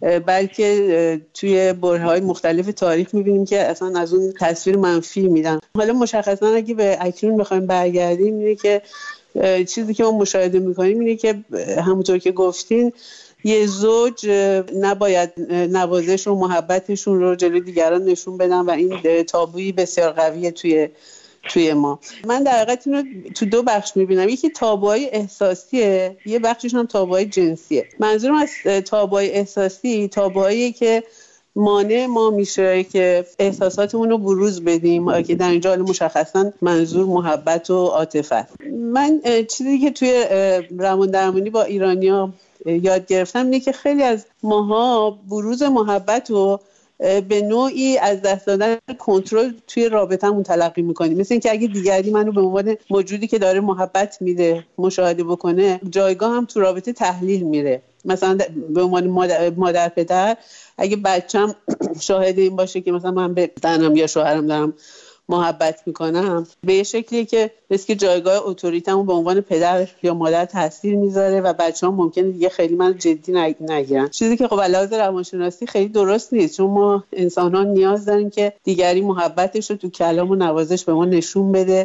Speaker 23: بلکه توی برهه‌های مختلف تاریخ می‌بینیم که اصلا از اون تصویر منفی میدن. حالا مشخصاً اگه به اکنون بخوایم برگردیم، اینه که چیزی که ما مشاهده میکنیم اینه که همونطور که گفتین یه زوج نباید نوازش و محبتشون رو جلوی دیگران نشون بدن و این تابویی بسیار قویه توی ما. من در حقیقت اینو تو 2 بخش میبینم. یکی تابوهای احساسیه، یه بخشش هم تابوهای جنسیه. منظورم از تابوهای احساسی تابوهایی که مانع ما میشه که احساساتمون رو بروز بدیم، که در اینجا مشخصا منظور محبت و عاطفه. من چیزی که توی روان درمانی با ایرانی‌ها یاد گرفتم اینه که خیلی از ماها بروز محبت رو به نوعی از دست دادن کنترل توی رابطمون تلقی میکنیم. مثل اینکه اگه دیگری منو به عنوان موجودی که داره محبت میده مشاهده بکنه، جایگاه هم تو رابطه تحلیل میره. مثلا به عنوان مادر پدر اگه بچم شاهد این باشه که مثلا من به زنم یا شوهرم دارم محبت میکنم، به یه شکلیه که مثل که جایگاه اتوریتمو به عنوان پدر یا مادر تاثیر میذاره و بچه‌ها ممکنه دیگه خیلی من جدی نگیرن. چیزی که خب علاوه روانشناسی خیلی درست نیست، چون ما انسان‌ها نیاز داریم که دیگری محبتش رو تو کلام و نوازش به ما نشون بده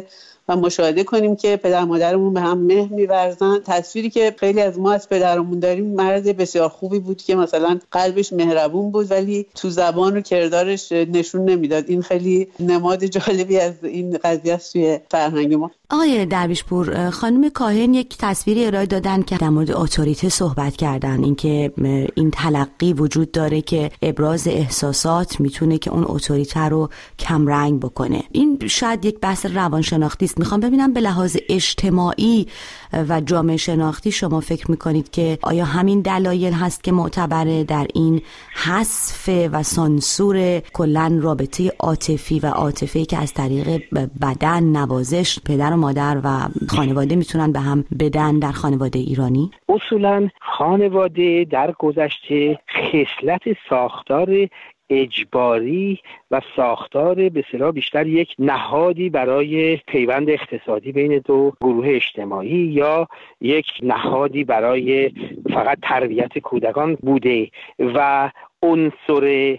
Speaker 23: و مشاهده کنیم که پدر مادرمون به هم مهر می‌ورزن. تصویری که خیلی از ما از پدرمون داریم، مرد بسیار خوبی بود که مثلا قلبش مهربون بود ولی تو زبان و کردارش نشون نمیداد. این خیلی نماد جالبی از این قضیه است توی فرهنگ ما.
Speaker 17: آقای درویشپور، خانم کاهن یک تصویری ارائه دادن که در مورد اتوریته صحبت کردن، اینکه این تلقی وجود داره که ابراز احساسات میتونه که اون اتوریته رو کم رنگ بکنه. این شاید یک بحث روانشناختی است. میخوام ببینم به لحاظ اجتماعی و جامعه شناختی شما فکر میکنید که آیا همین دلایل هست که معتبره در این حذف و سانسور کلاً رابطه عاطفی و عاطفی که از طریق بدن، نوازش پدر و مادر و خانواده میتونن به هم بدن در خانواده ایرانی؟
Speaker 18: اصولاً خانواده در گذشته خصلت ساختار اجباری و ساختار به اصطلاح بیشتر یک نهادی برای پیوند اقتصادی بین دو گروه اجتماعی یا یک نهادی برای فقط تربیت کودکان بوده و عنصر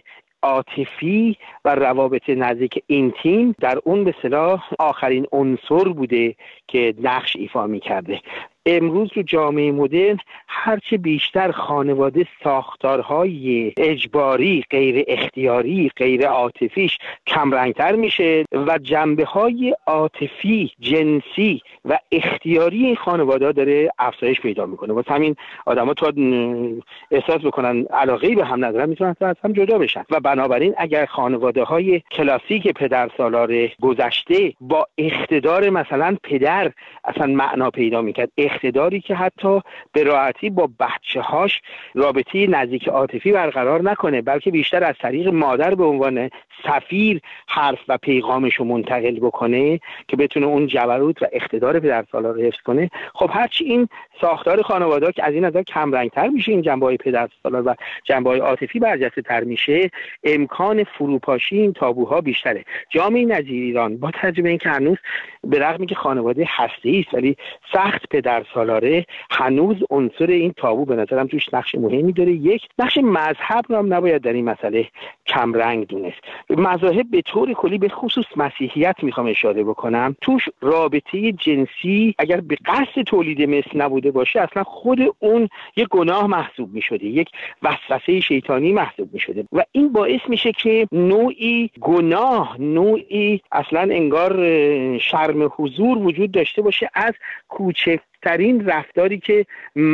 Speaker 18: عاطفی و روابط نزدیک اینتیم در اون به اصطلاح آخرین عنصر بوده که نقش ایفا می‌کرده. امروز تو جامعه مدرن هرچه بیشتر خانواده ساختارهای اجباری، غیر اختیاری، غیر عاطفیش کمرنگتر میشه و جنبه‌های عاطفی، جنسی و اختیاری این خانواده داره افزایش پیدا میکنه. واسه همین آدما تا احساس بکنن علاقه‌ای به هم ندارن میتونن از هم جدا بشن و بنابراین اگر خانواده‌های کلاسیک پدرسالار گذشته با اقتدار مثلا پدر اصلا معنا پیدا میکرد، اقتداری که حتی به راحتی با بچه‌هاش رابطه نزدیک عاطفی برقرار نکنه بلکه بیشتر از طریق مادر به عنوان سفیر حرف و پیغامش رو منتقل بکنه که بتونه اون جبروت و اقتدار پدرسالار رو حفظ کنه. خب هرچی این ساختار خانواده که از این نظر کم رنگ‌تر میشه، این جنبه‌های پدرسالار و جنبه‌های عاطفی برجسته‌تر میشه، امکان فروپاشی این تابوها بیشتره. جامعه نظیر ایران با توجه به اینکه هنوز به رغم اینکه خانواده هسته‌ای است ولی سخت پدرسالاره، هنوز عنصر این تابو به نظرم توش نقش مهمی داره. یک نقش مذهب رو هم نباید در این مسئله کم رنگ دونست. مذاهب به طور کلی به خصوص مسیحیت میخوام اشاره بکنم، توش رابطه جنسی اگر به قصد تولید مثل نبوده باشه اصلا خود اون یک گناه محسوب میشده، یک وسوسه شیطانی محسوب میشده و این باعث میشه که نوعی گناه، نوعی اصلا انگار شرم حضور وجود داشته باشه از کوچکترین رفتاری که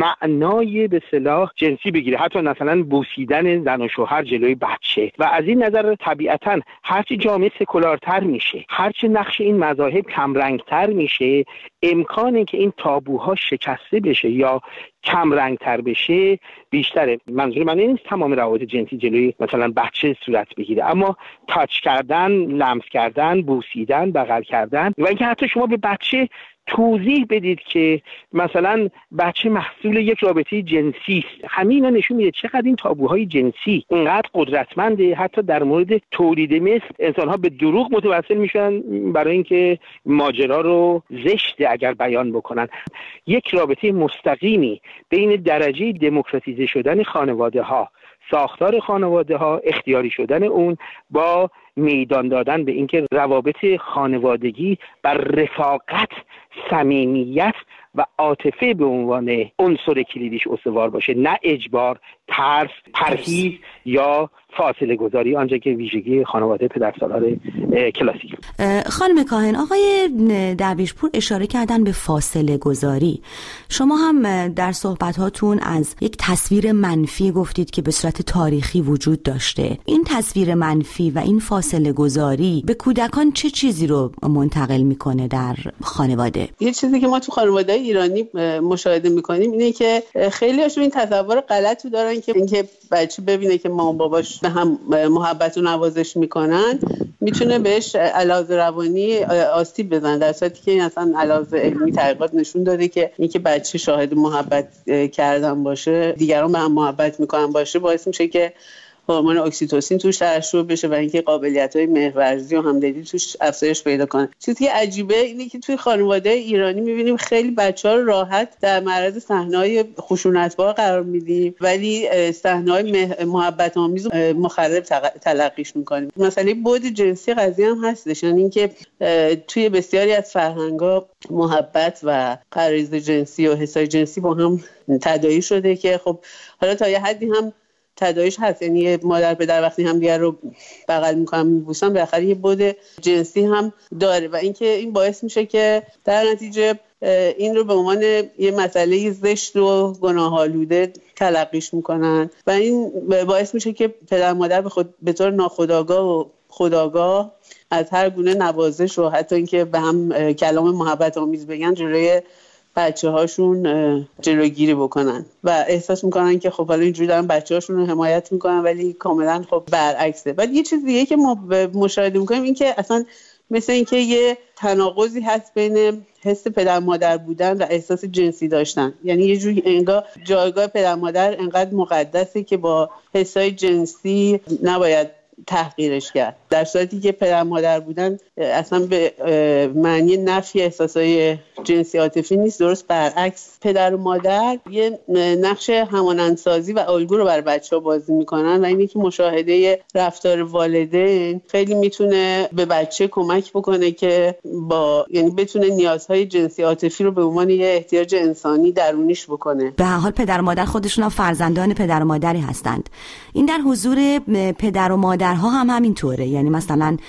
Speaker 18: معنای به اصطلاح جنسی بگیره، حتی مثلا بوسیدن زن و شوهر جلوی بچه. و از این نظر طبیعتاً هرچی جامعه سکولارتر میشه، هرچی نقش این مذاهب کمرنگتر میشه، امکانی که این تابوها شکسته بشه یا کم رنگتر بشه بیشتره. منظور من این نیست تمام روابط جنسی جلوی مثلا بچه صورت بگیره، اما تاچ کردن، لمس کردن، بوسیدن، بغل کردن و اینکه حتی شما به بچه توضیح بدید که مثلا بچه محصول یک رابطه جنسی است، همینا نشون میده چقدر این تابوهای جنسی اینقدر قدرتمنده. حتی در مورد تولید مثل انسان‌ها به دروغ متوسل میشن برای اینکه ماجرا رو زشته اگر بیان بکنن. یک رابطه مستقیمی بین درجه دموکراتیزه شدن خانواده‌ها، ساختار خانواده‌ها، اختیاری شدن اون با میدان دادن به اینکه روابط خانوادگی بر رفاقت، صمیمیت و عاطفه به عنوان عنصر کلیدیش استوار باشه، نه اجبار، ترس، پرهیز یا فاصله گذاری، آنجا که ویژگی خانواده پدرسالار کلاسیک.
Speaker 17: خانم کاهن، آقای درویشپور اشاره کردن به فاصله گذاری. شما هم در صحبتاتون از یک تصویر منفی گفتید که به صورت تاریخی وجود داشته. این تصویر منفی و این فاصله گذاری به کودکان چه چیزی رو منتقل میکنه در خانواده؟
Speaker 23: یه چیزی که ما تو خانواده ایرانی مشاهده میکنیم اینه که خیلی هاشون این تصور غلطو دارن که اینکه بچه ببینه که مامان باباش به هم محبت و نوازش میکنن میتونه بهش علاوه روانی آسیب بزنه، در صورتی که این اصلا علاوه علمی تحقیقات نشون داده که اینکه بچه شاهد محبت کردن باشه، دیگران به هم محبت میکنن باشه، باعث میشه که هورمون اکسیتوسین توش ترشح بشه و اینکه قابلیت‌های مهرورزی و همدلی توش افزایش پیدا کنه. چیزی که عجیبه اینه که توی خانواده ایرانی می‌بینیم خیلی بچه‌ها رو راحت در معرض صحنه‌های خشونت‌بار قرار میدیم ولی صحنه‌های محبت آمیز مخرب تلقیش می‌کنیم. مسئله بعد جنسی قضیه هم هستش، یعنی اینکه توی بسیاری از فرهنگ‌ها محبت و غریزه جنسی و حسای جنسی با هم تداعی شده که خب حالا تا یه حدی هم تداعیش هست، یعنی مادر پدر وقتی هم دیگر رو بغل میکنن میبوسن بالاخره یه بعد جنسی هم داره و اینکه این باعث میشه که در نتیجه این رو به عنوان یه مسئله زشت و گناه‌آلوده تلقیش میکنن و این باعث میشه که پدر مادر به طور ناخودآگاه و خودآگاه از هر گونه نوازش و حتی اینکه به هم کلام محبت آمیز بگن جلوی بچه هاشون جلوگیری بکنن و احساس میکنن که خب حالا اینجوری دارن بچه هاشون رو حمایت میکنن ولی کاملا خب برعکسه. بعد یه چیز دیگه که ما مشاهده میکنیم این که اصلا مثل اینکه یه تناقضی هست بین حس پدر مادر بودن و احساس جنسی داشتن، یعنی یه جوری انگار جایگاه پدر مادر انقدر مقدسه که با حسای جنسی نباید تحقیرش کرد، در صورتی که پدر مادر بودن اصلا به معنی نفی احساسای جنسی عاطفی نیست، درست برعکس. پدر و مادر یه نقش همانندسازی و الگو رو برای بچه‌ها بازی میکنن و اینه که مشاهده رفتار والدین خیلی میتونه به بچه کمک بکنه که یعنی بتونه نیازهای جنسی عاطفی رو به عنوان یه احتیاج انسانی درونیش بکنه.
Speaker 17: به هر حال پدر و مادر خودشون هم فرزندان پدر و مادری هستند. این در حضور پدر و مادرها هم همینطوره، یعنی مثلا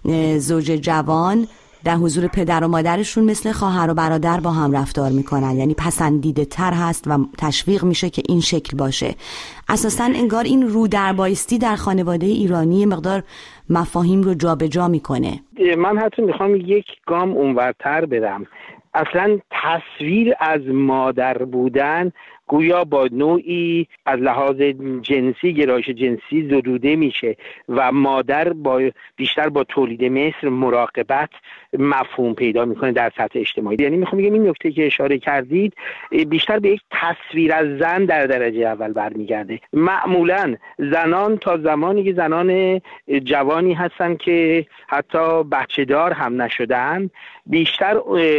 Speaker 17: زوج جوان در حضور پدر و مادرشون مثل خواهر و برادر با هم رفتار میکنن، یعنی پسندیده تر هست و تشویق میشه که این شکل باشه. اساساً انگار این رو در بایستی در خانواده ایرانی مقدار مفاهیم رو جابجا میکنه.
Speaker 18: من حتی میخوام یک گام اونورتر برم. اصلا تصویر از مادر بودن گویا با نوعی از لحاظ جنسی، گرایش جنسی زدوده میشه و مادر بیشتر با تولید مثل مراقبت مفهوم پیدا میکنه در سطح اجتماعی. یعنی میخوام بگم این نکته که اشاره کردید بیشتر به یک تصویر از زن در درجه اول برمیگرده. معمولا زنان تا زمانی که زنان جوانی هستن که حتی بچه دار هم نشدن، بیشتر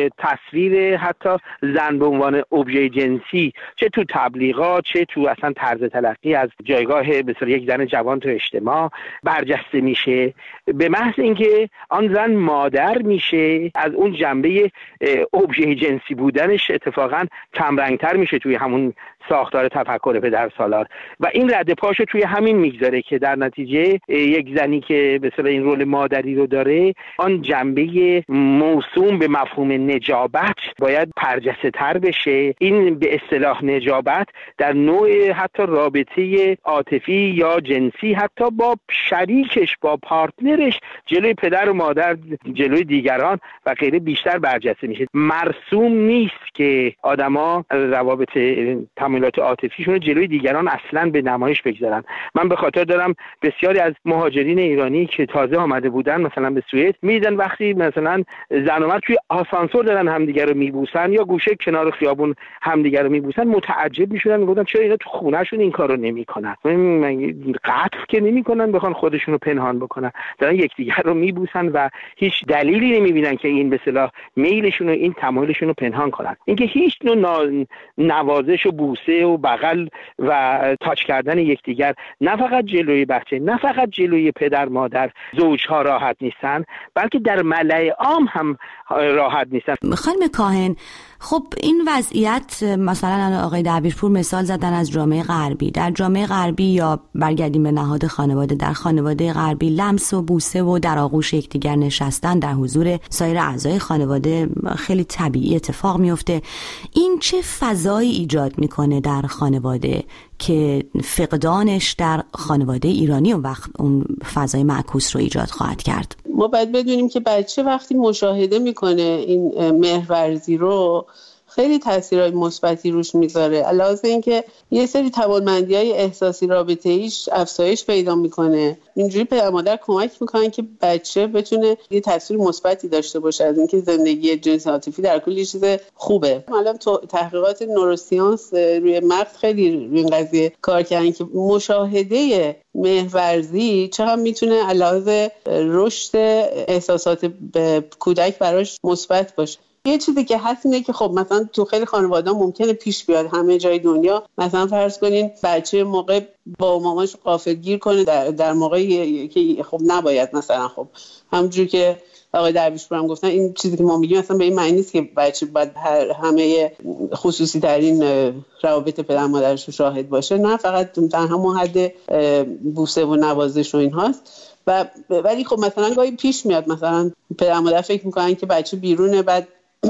Speaker 18: تصویر حتی زن به عنوان ابژه جنسی چه تو تبلیغات چه تو اصلا طرز تلقی از جایگاه مثلا یک زن جوان تو اجتماع برجسته میشه. به محض اینکه آن زن مادر میشه از اون جنبه ابژه جنسی بودنش اتفاقا کمرنگتر میشه توی همون ساختار تفکر پدرسالار و این رد پاشو توی همین میگذاره که در نتیجه یک زنی که مثلا این رول مادری رو داره آن جنبه موسوم به مفهوم نجابت باید برجسته تر بشه. این به اصطلاح نجابت در نوع حتی رابطه عاطفی یا جنسی حتی با شریکش با پارتنرش جلوی پدر و مادر جلوی دیگران و غیره بیشتر برجسته میشه. مرسوم نیست که آدما روابط تمایلات عاطفیشون جلوی دیگران اصلا به نمایش بگذارن. من به خاطر دارم بسیاری از مهاجرین ایرانی که تازه آمده بودن مثلا به سوئد میدن وقتی مثلا زن و مرد توی آسانسور دارن همدیگه رو میبوسن یا گوشه کنار خیابون همدیگه رو میبوسن متعجب میشدن، میگفتن چرا اینا تو خونهشون این کارو نمیکنن؟ قطع که نمیکنن بخوان خودشون رو پنهان بکنن، دارن یکدیگر رو میبوسن و هیچ دلیلی نمیبینن که این به اصطلاح میلشون و این تمایلشون رو پنهان کنن. اینکه هیچ نوع نوازش و بوسه و بغل و تاچ کردن یکدیگر نه فقط جلوی بچه، نه فقط جلوی پدر مادر زوجها راحت نیستن، بلکه در ملأ عام هم راحت نیستن.
Speaker 17: خانم کاهن، خب این وضعیت مثلا آقای دبیرپور مثال زدن از جامعه غربی. در جامعه غربی یا برگردیم به نهاد خانواده، در خانواده غربی لمس و بوسه و در آغوش یکدیگر نشستن در حضور سایر اعضای خانواده خیلی طبیعی اتفاق میفته. این چه فضایی ایجاد میکنه در خانواده که فقدانش در خانواده ایرانی اون وقت اون فضای معکوس رو ایجاد خواهد کرد؟
Speaker 23: ما باید بدونیم که بچه وقتی مشاهده میکنه این مهرورزی رو خیلی تاثیرات مثبتی روش میذاره. علاوه اینکه یه سری توانمندی‌های احساسی رابطه‌ایش افزایش پیدا میکنه. اینجوری پدر مادر کمک میکنن که بچه بتونه یه تاثیر مثبتی داشته باشه از اینکه زندگی جنسی عاطفی در کل یه چیز خوبه. الان تو تحقیقات نوروساینس روی مغز خیلی روی این قضیه کار کردن که مشاهده مهرورزی چقدر میتونه علاوه رشد احساسات کودک براش مثبت باشه. یه چیزی که هست اینه که خب مثلا تو خیلی خانواده‌ها ممکنه پیش بیاد همه جای دنیا، مثلا فرض کنین بچه موقع با مامانش غافلگیر کنه در موقعی که خب نباید، مثلا خب همونجوری که آقای درویشپور هم گفتن این چیزی که ما میگیم اصلا به این معنی نیست که بچه باید همه خصوصی ترین روابط پدر مادرش رو شاهد باشه، نه، فقط در همون حد بوسه و نوازش و این هاست. ولی خب مثلا گاهی پیش میاد مثلا پدر مادر فکر میکنن که بچه بیرونه، بعد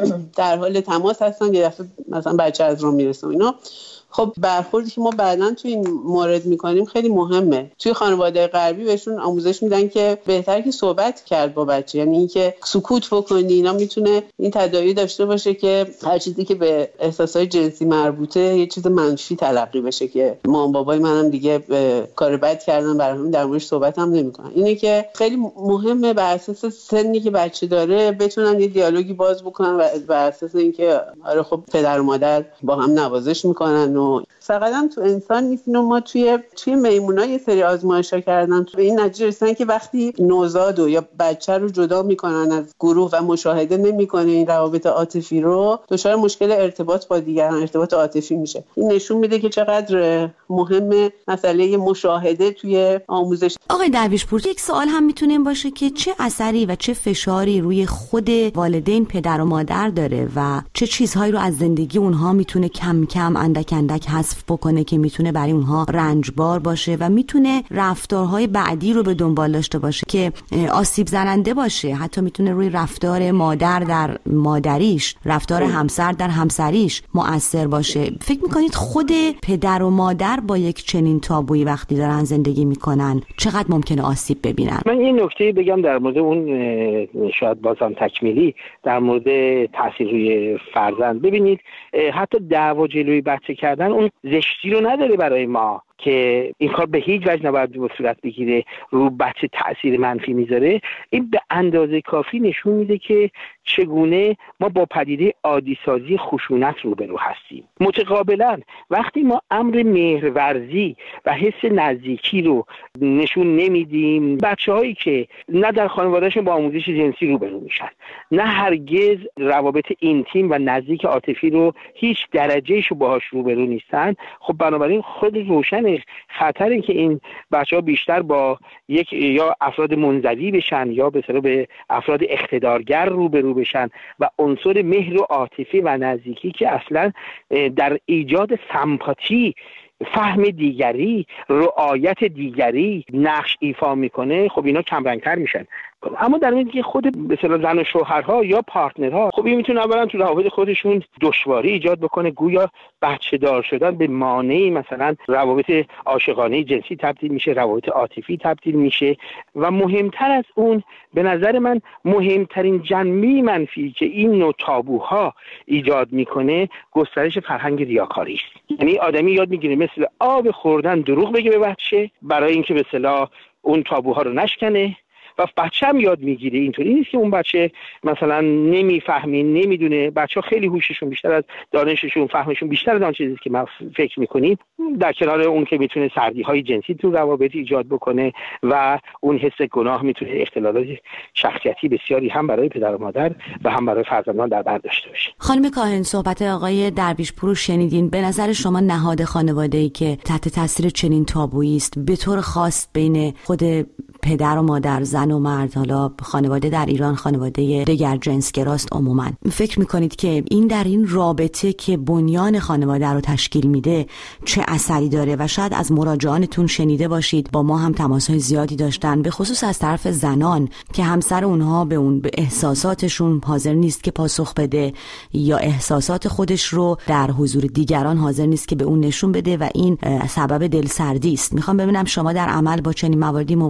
Speaker 23: در حال تماس هستن، یه دفعه مثلا بچه از رو میرسه اینا. خب برخوردی که ما بعداً تو این مورد میکنیم خیلی مهمه. توی خانواده غربی بهشون آموزش میدن که بهتره که صحبت کرد با بچه، یعنی اینکه سکوت بکنی اینا میتونه این تداعی داشته باشه که هر چیزی که به احساسات جنسی مربوطه یه چیز منفی تلقی بشه که مام بابای منم دیگه کار بد کردن، برای همین در موردش صحبت هم نمیکنن. اینه که خیلی مهمه بر اساس سنی که بچه داره بتونن یه دیالوگی باز بکنن و بر اساس اینکه آره خب پدر و مادر با هم نوازش میکنن و فقط هم تو انسان نیست. اینو ما توی میمونا یه سری آزمایش‌ها کردن، تو این نتیجه رسیدن که وقتی نوزاد یا بچه رو جدا میکنن از گروه و مشاهده نمیکنه این روابط عاطفی رو، دچار مشکل ارتباط با دیگران، ارتباط عاطفی میشه. این نشون میده که چقدر مهمه مسئله مشاهده توی آموزش.
Speaker 17: آقای درویشپور، یک سوال هم میتونه این باشه که چه اثری و چه فشاری روی خود والدین، پدر و مادر داره و چه چیزهایی رو از زندگی اونها میتونه کم کم اندک اندک حذف بکنه که میتونه برای اونها رنجبار باشه و میتونه رفتارهای بعدی رو به دنبال داشته باشه که آسیب زننده باشه. حتی میتونه روی رفتار مادر در مادریش، رفتار همسر در همسریش مؤثر باشه. فکر میکنید خود پدر و مادر با یک چنین تابویی وقتی دارن زندگی میکنن چقدر ممکنه آسیب ببینن؟
Speaker 18: من این نکته بگم در مورد اون شاید بازم تکمیلی در مورد تاثیر روی فرزند. ببینید حتی دعوا جلوی بچه کردن اون زشتی رو نداره برای ما که این کار به هیچ وجه نباید به صورت بگیره، رو بچه تأثیر منفی میذاره. این به اندازه کافی نشون میده که چگونه ما با پدیده عادی سازی خشونت روبرو هستیم. متقابلا وقتی ما امر مهرورزی و حس نزدیکی رو نشون نمیدیم، بچه‌هایی که نه در خانواده‌شون با آموزش جنسی روبرو میشن، نه هرگز روابط اینتیم و نزدیک عاطفی رو هیچ درجه‌ایش رو باهاش روبرو نیستن، خب بنابراین خود روشن خطر این که این بچه‌ها بیشتر با یک یا افراد منزوی بشن یا به اصطلاح به افراد اقتدارگر روبرو بشن و عنصر مهر و عاطفی و نزدیکی که اصلا در ایجاد سمپاتی، فهم دیگری، رعایت دیگری نقش ایفا میکنه، خب اینا کمرنگتر میشن. اما در مورد که خود به اصطلاح زن و شوهرها یا پارتنرها، خب این میتونه اولا تو روابط خودشون دشواری ایجاد بکنه، گویا بچه دار شدن به مانعی مثلا روابط عاشقانه جنسی تبدیل میشه، روابط عاطفی تبدیل میشه. و مهمتر از اون به نظر من مهمترین جنبه منفی که این نوع تابوها ایجاد میکنه گسترش فرهنگ ریاکاری است. یعنی آدمی یاد میگیره مثل آب خوردن دروغ بگه به بچه برای اینکه به اصطلاح اون تابوها رو نشکنه، و بچه هم یاد میگیره. اینطوری نیست که اون بچه مثلا نمیفهمی، نمیدونه. بچه ها خیلی هوششون بیشتر از دانششون، فهمشون بیشتر از آن چیزی که ما فکر میکنیم. در کنار اون که میتونه سردی های جنسی تو روابط ایجاد بکنه و اون حس گناه میتونه اختلالات شخصیتی بسیاری هم برای پدر و مادر و هم برای فرزندان در بر داشته باشه.
Speaker 17: خانم کاهن، صحبت آقای درویشپور رو شنیدین. به نظر شما نهاد خانواده‌ای که تحت تاثیر چنین تابویی است، به طور خاص بین خود پدر و مادر، زن و مرد، حالا خانواده در ایران خانواده دگر جنسگراست عموما، فکر میکنید که این در این رابطه که بنیان خانواده رو تشکیل میده چه اثری داره؟ و شاید از مراجعانتون شنیده باشید، با ما هم تماس‌های زیادی داشتن، به خصوص از طرف زنان که همسر اونها به احساساتشون حاضر نیست که پاسخ بده یا احساسات خودش رو در حضور دیگران حاضر نیست که به اون نشون بده و این سبب دلسردی است. میخوام ببینم شما در عمل با چنین مواردی مواجه شدید؟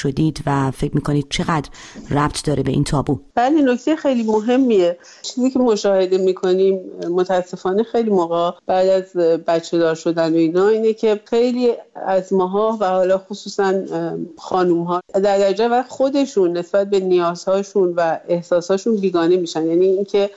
Speaker 17: شدید و فکر میکنید چقدر ربط داره به این تابو؟
Speaker 23: بله، نکته خیلی مهمیه. چیزی که مشاهده میکنیم متاسفانه خیلی موقع بعد از بچه دار شدن و اینا اینه که خیلی از ماها و حالا خصوصا خانوم ها در درجه و خودشون نسبت به نیازهاشون و احساساشون بیگانه میشن. یعنی اینکه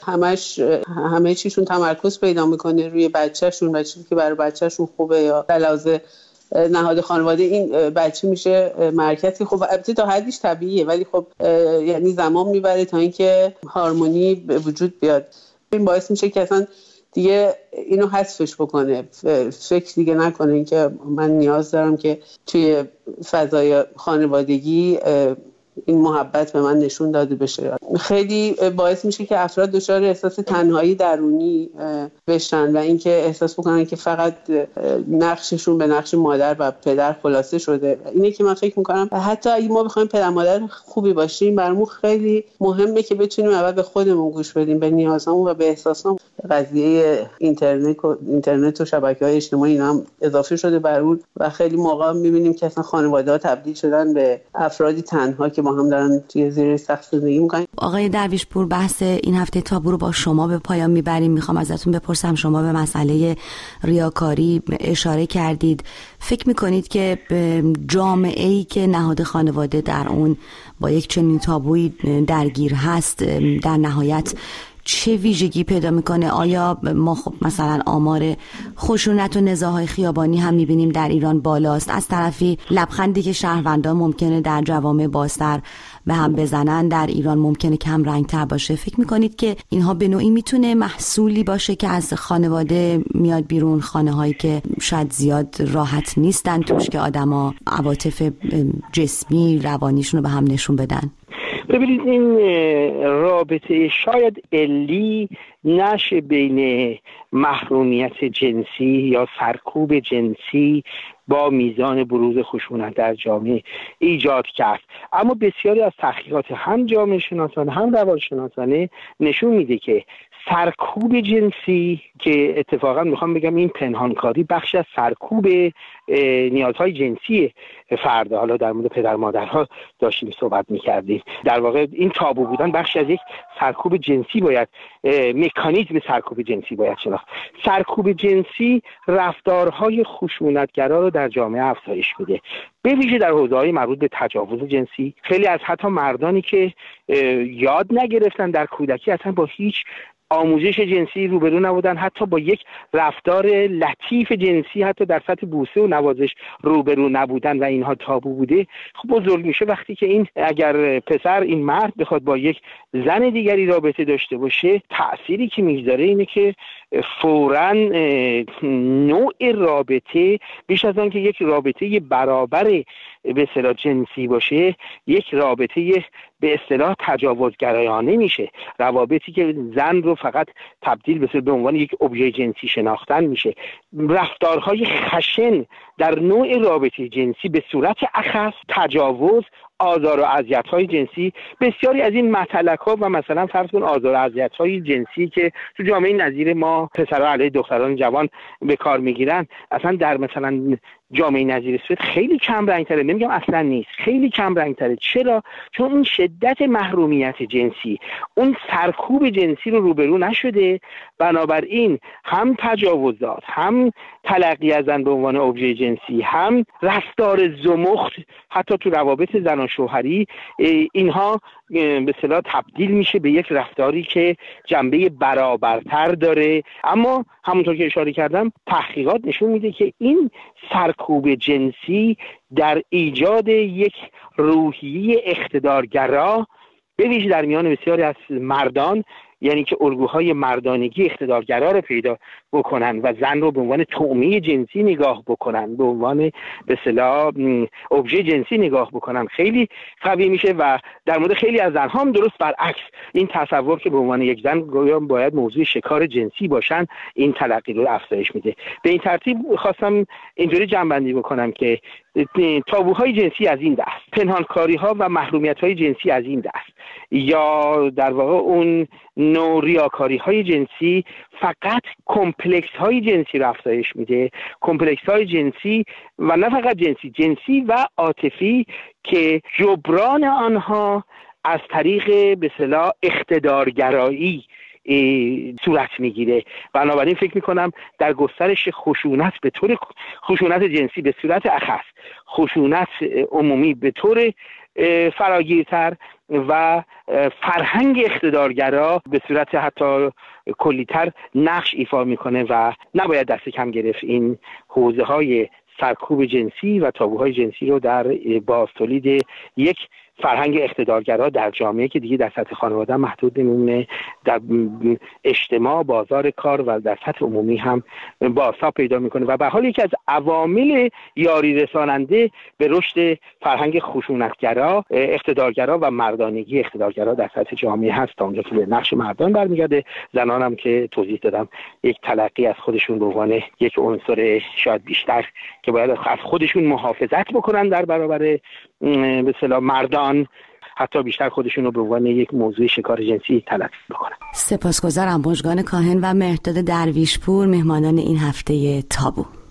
Speaker 23: همه چیشون تمرکز پیدا میکنه روی بچه‌شون و چیزی که برای بچه‌شون خوبه یا علاوه نهاد خانواده این بچه میشه مرکزی. خب البته تا حدیش طبیعیه، ولی خب یعنی زمان میبره تا اینکه هارمونی به وجود بیاد. این باعث میشه که اصلا دیگه اینو حذفش بکنه، فکر دیگه نکنه اینکه من نیاز دارم که توی فضای خانوادگی این محبت به من نشون داده بشه. خیلی باعث میشه که افراد دچار احساس تنهایی درونی بشن و اینکه احساس بکنن که فقط نقششون به نقش مادر و پدر خلاصه شده. اینه که من فکر میکنم حتی اگه ما بخوایم پدر مادر خوبی باشیم، برامون خیلی مهمه که بتونیم اول به خودمون گوش بدیم، به نیازامون و به احساسامون. قضیه اینترنت و شبکه‌های اجتماعی اینا هم اضافه شده بر اون و خیلی موقع می‌بینیم که اصلا خانواده‌ها تبدیل شدن به افرادی تنها که با هم دارن توی زیر سقف زندگی می‌کنن.
Speaker 17: آقای درویشپور، بحث این هفته تابو رو با شما به پایان میبریم. میخوام ازتون بپرسم، شما به مسئله ریاکاری اشاره کردید. فکر میکنید که جامعه‌ای که نهاد خانواده در اون با یک چنین تابویی درگیر هست در نهایت چه ویژگی پیدا میکنه؟ آیا ما خب مثلا آمار خشونت و نزاع‌های خیابانی هم میبینیم در ایران بالاست، از طرفی لبخندی که شهروندان ممکنه در جوامع بازتر به هم بزنن در ایران ممکنه کم رنگتر باشه. فکر میکنید که اینها به نوعی میتونه محصولی باشه که از خانواده میاد بیرون، خانه هایی که شاید زیاد راحت نیستن توش که آدما عواطف جسمی روانیشون رو به هم نشون بدن؟
Speaker 18: ببینید، این رابطه شاید علی نشه بین محرومیت جنسی یا سرکوب جنسی با میزان بروز خشونت در جامعه ایجاد کرد، اما بسیاری از تحقیقات هم جامعه شناسانه هم روانشناسانه نشون میده که سرکوب جنسی، که اتفاقا میخوام بگم این پنهانکاری بخش از سرکوب نیازهای جنسی فرد، حالا در مورد پدر مادرها داشتیم صحبت میکردیم، در واقع این تابو بودن بخش از یک سرکوب جنسی باید، مکانیزم سرکوب جنسی باید شناخت. سرکوب جنسی رفتارهای خشونتگرا رو در جامعه افزایش میده، به ویژه در حوزه‌های مربوط به تجاوز جنسی. خیلی از حتی مردانی که یاد نگرفتن در کودکی اصلا با هیچ آموزش جنسی روبرو نبودن، حتی با یک رفتار لطیف جنسی حتی در سطح بوسه و نوازش روبرو نبودن و اینها تابو بوده، خب بزرگ میشه وقتی که این اگر پسر، این مرد بخواد با یک زن دیگری رابطه داشته باشه، تأثیری که میذاره اینه که فوراً نوع رابطه بیش از آن که یک رابطه برابر به اصطلاح جنسی باشه، یک رابطه به اصطلاح تجاوزگرایانه میشه. روابطی که زن رو فقط تبدیل به عنوان یک ابژه جنسی شناختن میشه. رفتارهای خشن در نوع رابطه جنسی به صورت اخص تجاوز، آزار و اذیت‌های جنسی، بسیاری از این مطلق‌ها و مثلا فرض کن آزار و اذیت‌های جنسی که تو جامعه نظیر ما پسرها علیه دختران جوان به کار میگیرن، اصلا در مثلا جامعه نظیر سوئد خیلی کم رنگ‌تره، نمیگم اصلا نیست، خیلی کم رنگ‌تره. چرا؟ چون اون شدت محرومیت جنسی، اون سرکوب جنسی رو روبرو نشده، بنابراین هم تجاوزات، هم تلقی از زن به عنوان ابژه جنسی، هم رفتار زمخت حتی تو روابط زن و شوهری، اینها به اصطلاح تبدیل میشه به یک رفتاری که جنبه برابرتر داره. اما همونطور که اشاره کردم، تحقیقات نشون میده که این سرکوب جنسی در ایجاد یک روحیه اقتدارگرا به ویژه در میان بسیاری از مردان، یعنی که الگوهای مردانگی اقتدارگرا رو پیدا بکنن و زن رو به عنوان طعمه جنسی نگاه بکنن، به عنوان به اصطلاح ابژه جنسی نگاه بکنن، خیلی قوی میشه. و در مورد خیلی از زن‌ها هم درست برعکس، این تصور که به عنوان یک زن باید موضوع شکار جنسی باشن، این تلقی رو افزایش میده. به این ترتیب خواستم اینجوری جمع‌بندی بکنم که تابوهای جنسی از این دست، پنهانکاری‌ها و محرومیت‌های جنسی از این دست، یا در واقع اون نوع ریاکاری های جنسی فقط کمپلکس های جنسی رو افزایش میده، کمپلکس های جنسی و نه فقط جنسی و عاطفی که جبران آنها از طریق به اصطلاح اقتدارگرایی صورت میگیره. بنابراین فکر میکنم در گسترش خشونت به طور خشونت جنسی به صورت اخص، خشونت عمومی به طور فراگیرتر و فرهنگ اقتدارگرا به صورت حتی کلیتر نقش ایفا میکنه و نباید دست کم گرفت این حوزه های سرکوب جنسی و تابوهای جنسی رو در بازتولید یک فرهنگ اقتدارگرا در جامعه که دیگه در سطح خانواده محدود نمیمونه، در اجتماع، بازار کار و در سطح عمومی هم بازتاب پیدا میکنه و به حال یکی از عوامل یاری رساننده به رشد فرهنگ خشونتگرا، اقتدارگرا و مردانگی اقتدارگرا در سطح جامعه هست. تا اونجا که به نقش مردان برمیگرده، زنان هم که توضیح دادم یک تلقی از خودشون به عنوان یک عنصر شاید بیشتر که باید از خودشون محافظت بکنن در برابر به اصطلاح مردان، حتی بیشتر خودشون رو به عنوان یک موضوع شکار جنسی تلقی بکنن.
Speaker 17: سپاسگزارم. مژگان کاهن و مهرداد درویشپور مهمانان این هفته تابو.